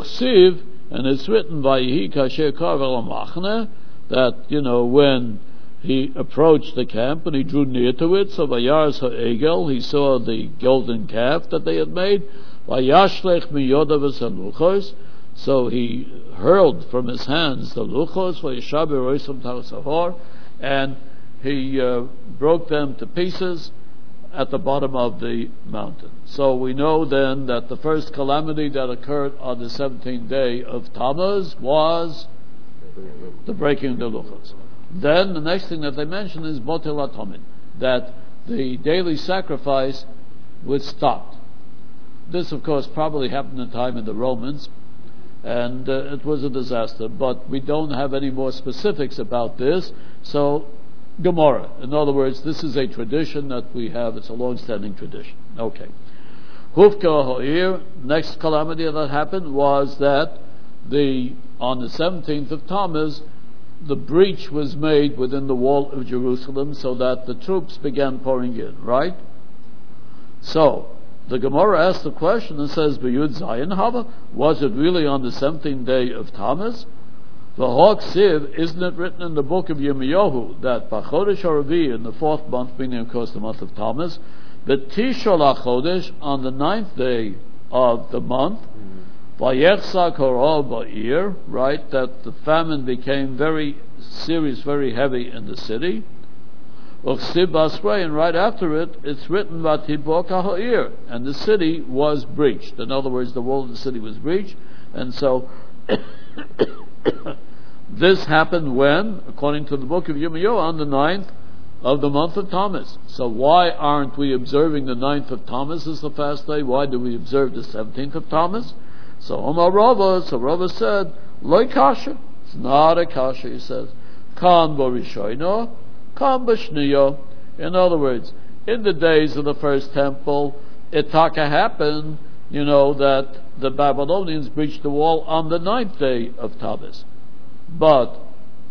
Uchsiv, and it's written by Yehi Kasher Karvel Amachne, that, you know, when he approached the camp and he drew near to it. So Vayarz ha'egel, he saw the golden calf that they had made. Vayashlech miyodav v'saluchos, so he hurled from his hands the luchos, vayishaber roisam ta'asahor, and he uh, broke them to pieces at the bottom of the mountain. So we know then that the first calamity that occurred on the seventeenth day of Tammuz was the breaking of the luchos. Then the next thing that they mention is botel atomin, that the daily sacrifice was stopped. This, of course, probably happened in the time of the Romans, and uh, it was a disaster. But we don't have any more specifics about this. So, Gemara. In other words, this is a tradition that we have. It's a long-standing tradition. Okay. Hufka ha'ir. Next calamity that happened was that the on the seventeenth of Tammuz, the breach was made within the wall of Jerusalem so that the troops began pouring in, right? So, the Gemara asks the question and says, B'yud Zayin Hava, was it really on the seventeenth day of Tammuz? The Hawk Siv, isn't it written in the book of Yirmiyahu that B'chodesh HaRavi, in the fourth month, meaning of course the month of Tammuz, the Tishol HaChodesh, on the ninth day of the month, Vayechsa Korah Ba'ir, right, that the famine became very serious, very heavy in the city. Uchsib Basrei, and right after it, it's written Vatiboka Ha'ir, and the city was breached. In other words, the wall of the city was breached, and so this happened when, according to the book of Yirmiyahu, on the ninth of the month of Tammuz. So why aren't we observing the ninth of Tammuz as the fast day? Why do we observe the seventeenth of Tammuz? So Omar Rava, so Rava said, Loi kasha. It's not a kasha, he says. Kan Borishoino, Kan Bashniyo. In other words, in the days of the first temple, it taka happened, you know, that the Babylonians breached the wall on the ninth day of Tammuz. But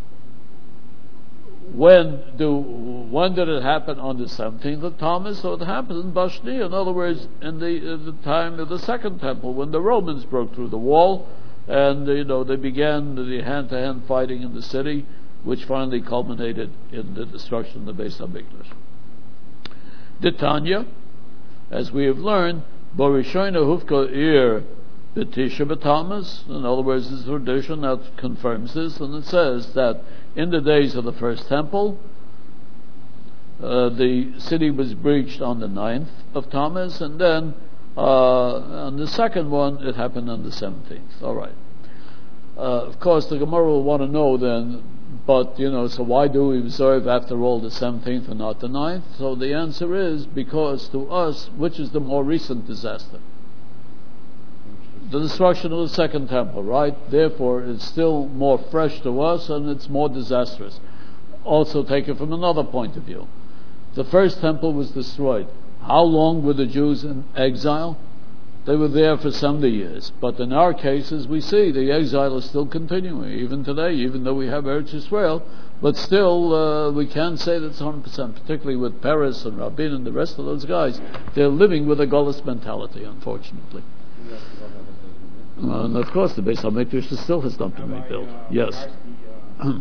when do when did it happen? On the seventeenth of Tammuz? So it happened in Bashni. In other words, in the, in the time of the second temple, when the Romans broke through the wall, and you know they began the hand-to-hand fighting in the city, which finally culminated in the destruction of the Beis Hamikdash. The Tanya, as we have learned, Borishoina Hufka Ir B'Tisha B'Tammuz. In other words, this tradition that confirms this, and it says that in the days of the first temple, uh, the city was breached on the ninth of Tammuz, and then uh, on the second one, it happened on the seventeenth. All right. Uh, of course, the Gemara will want to know then, but, you know, so why do we observe, after all, the seventeenth and not the ninth? So the answer is, because to us, which is the more recent disaster? The destruction of the second temple, right? Therefore, it's still more fresh to us and it's more disastrous. Also, take it from another point of view. The first temple was destroyed. How long were the Jews in exile? They were there for seventy years. But in our cases, we see the exile is still continuing, even today, even though we have Eretz Yisrael. But still, uh, we can't say that it's one hundred percent, particularly with Peres and Rabin and the rest of those guys. They're living with a Golos mentality, unfortunately. Uh, and of course, the Beis Hamikdash still has not been rebuilt. Uh, yes. The, uh, um,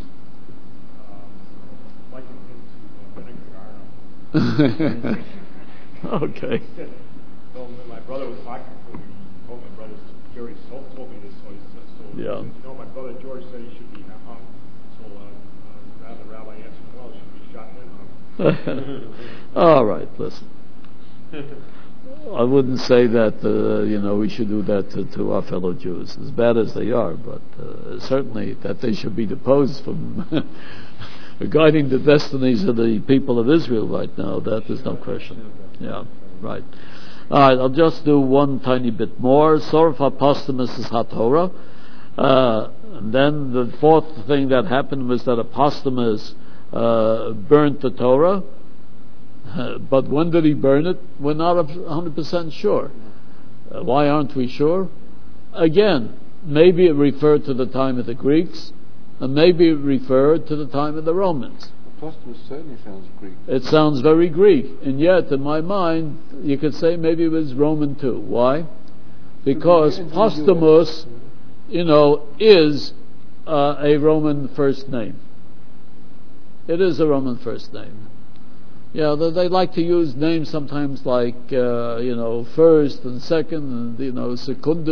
okay. So my brother was talking to me. He told my brother Jerry told, told me this. So, he said, so yeah. You know, my brother George said he should be hung. So uh, uh, the rabbi answered, well, he should be shot and hung. All right, listen. I wouldn't say that, uh, you know, we should do that to, to our fellow Jews, as bad as they are, but uh, certainly that they should be deposed from regarding the destinies of the people of Israel right now, that is no question. Yeah, right. All right, I'll just do one tiny bit more. Sorf HaPostumus is HaTorah. Uh, and then the fourth thing that happened was that Apostomus uh, burnt the Torah. Uh, but when did he burn it? We're not one hundred percent sure. Uh, why aren't we sure? Again, maybe it referred to the time of the Greeks, and maybe it referred to the time of the Romans. Postumus certainly sounds Greek. It sounds very Greek, and yet, in my mind, you could say maybe it was Roman too. Why? Because Postumus, you know, is uh, a Roman first name. It is a Roman first name. Yeah, they, they like to use names sometimes like, uh, you know, first and second, and, you know, secundus.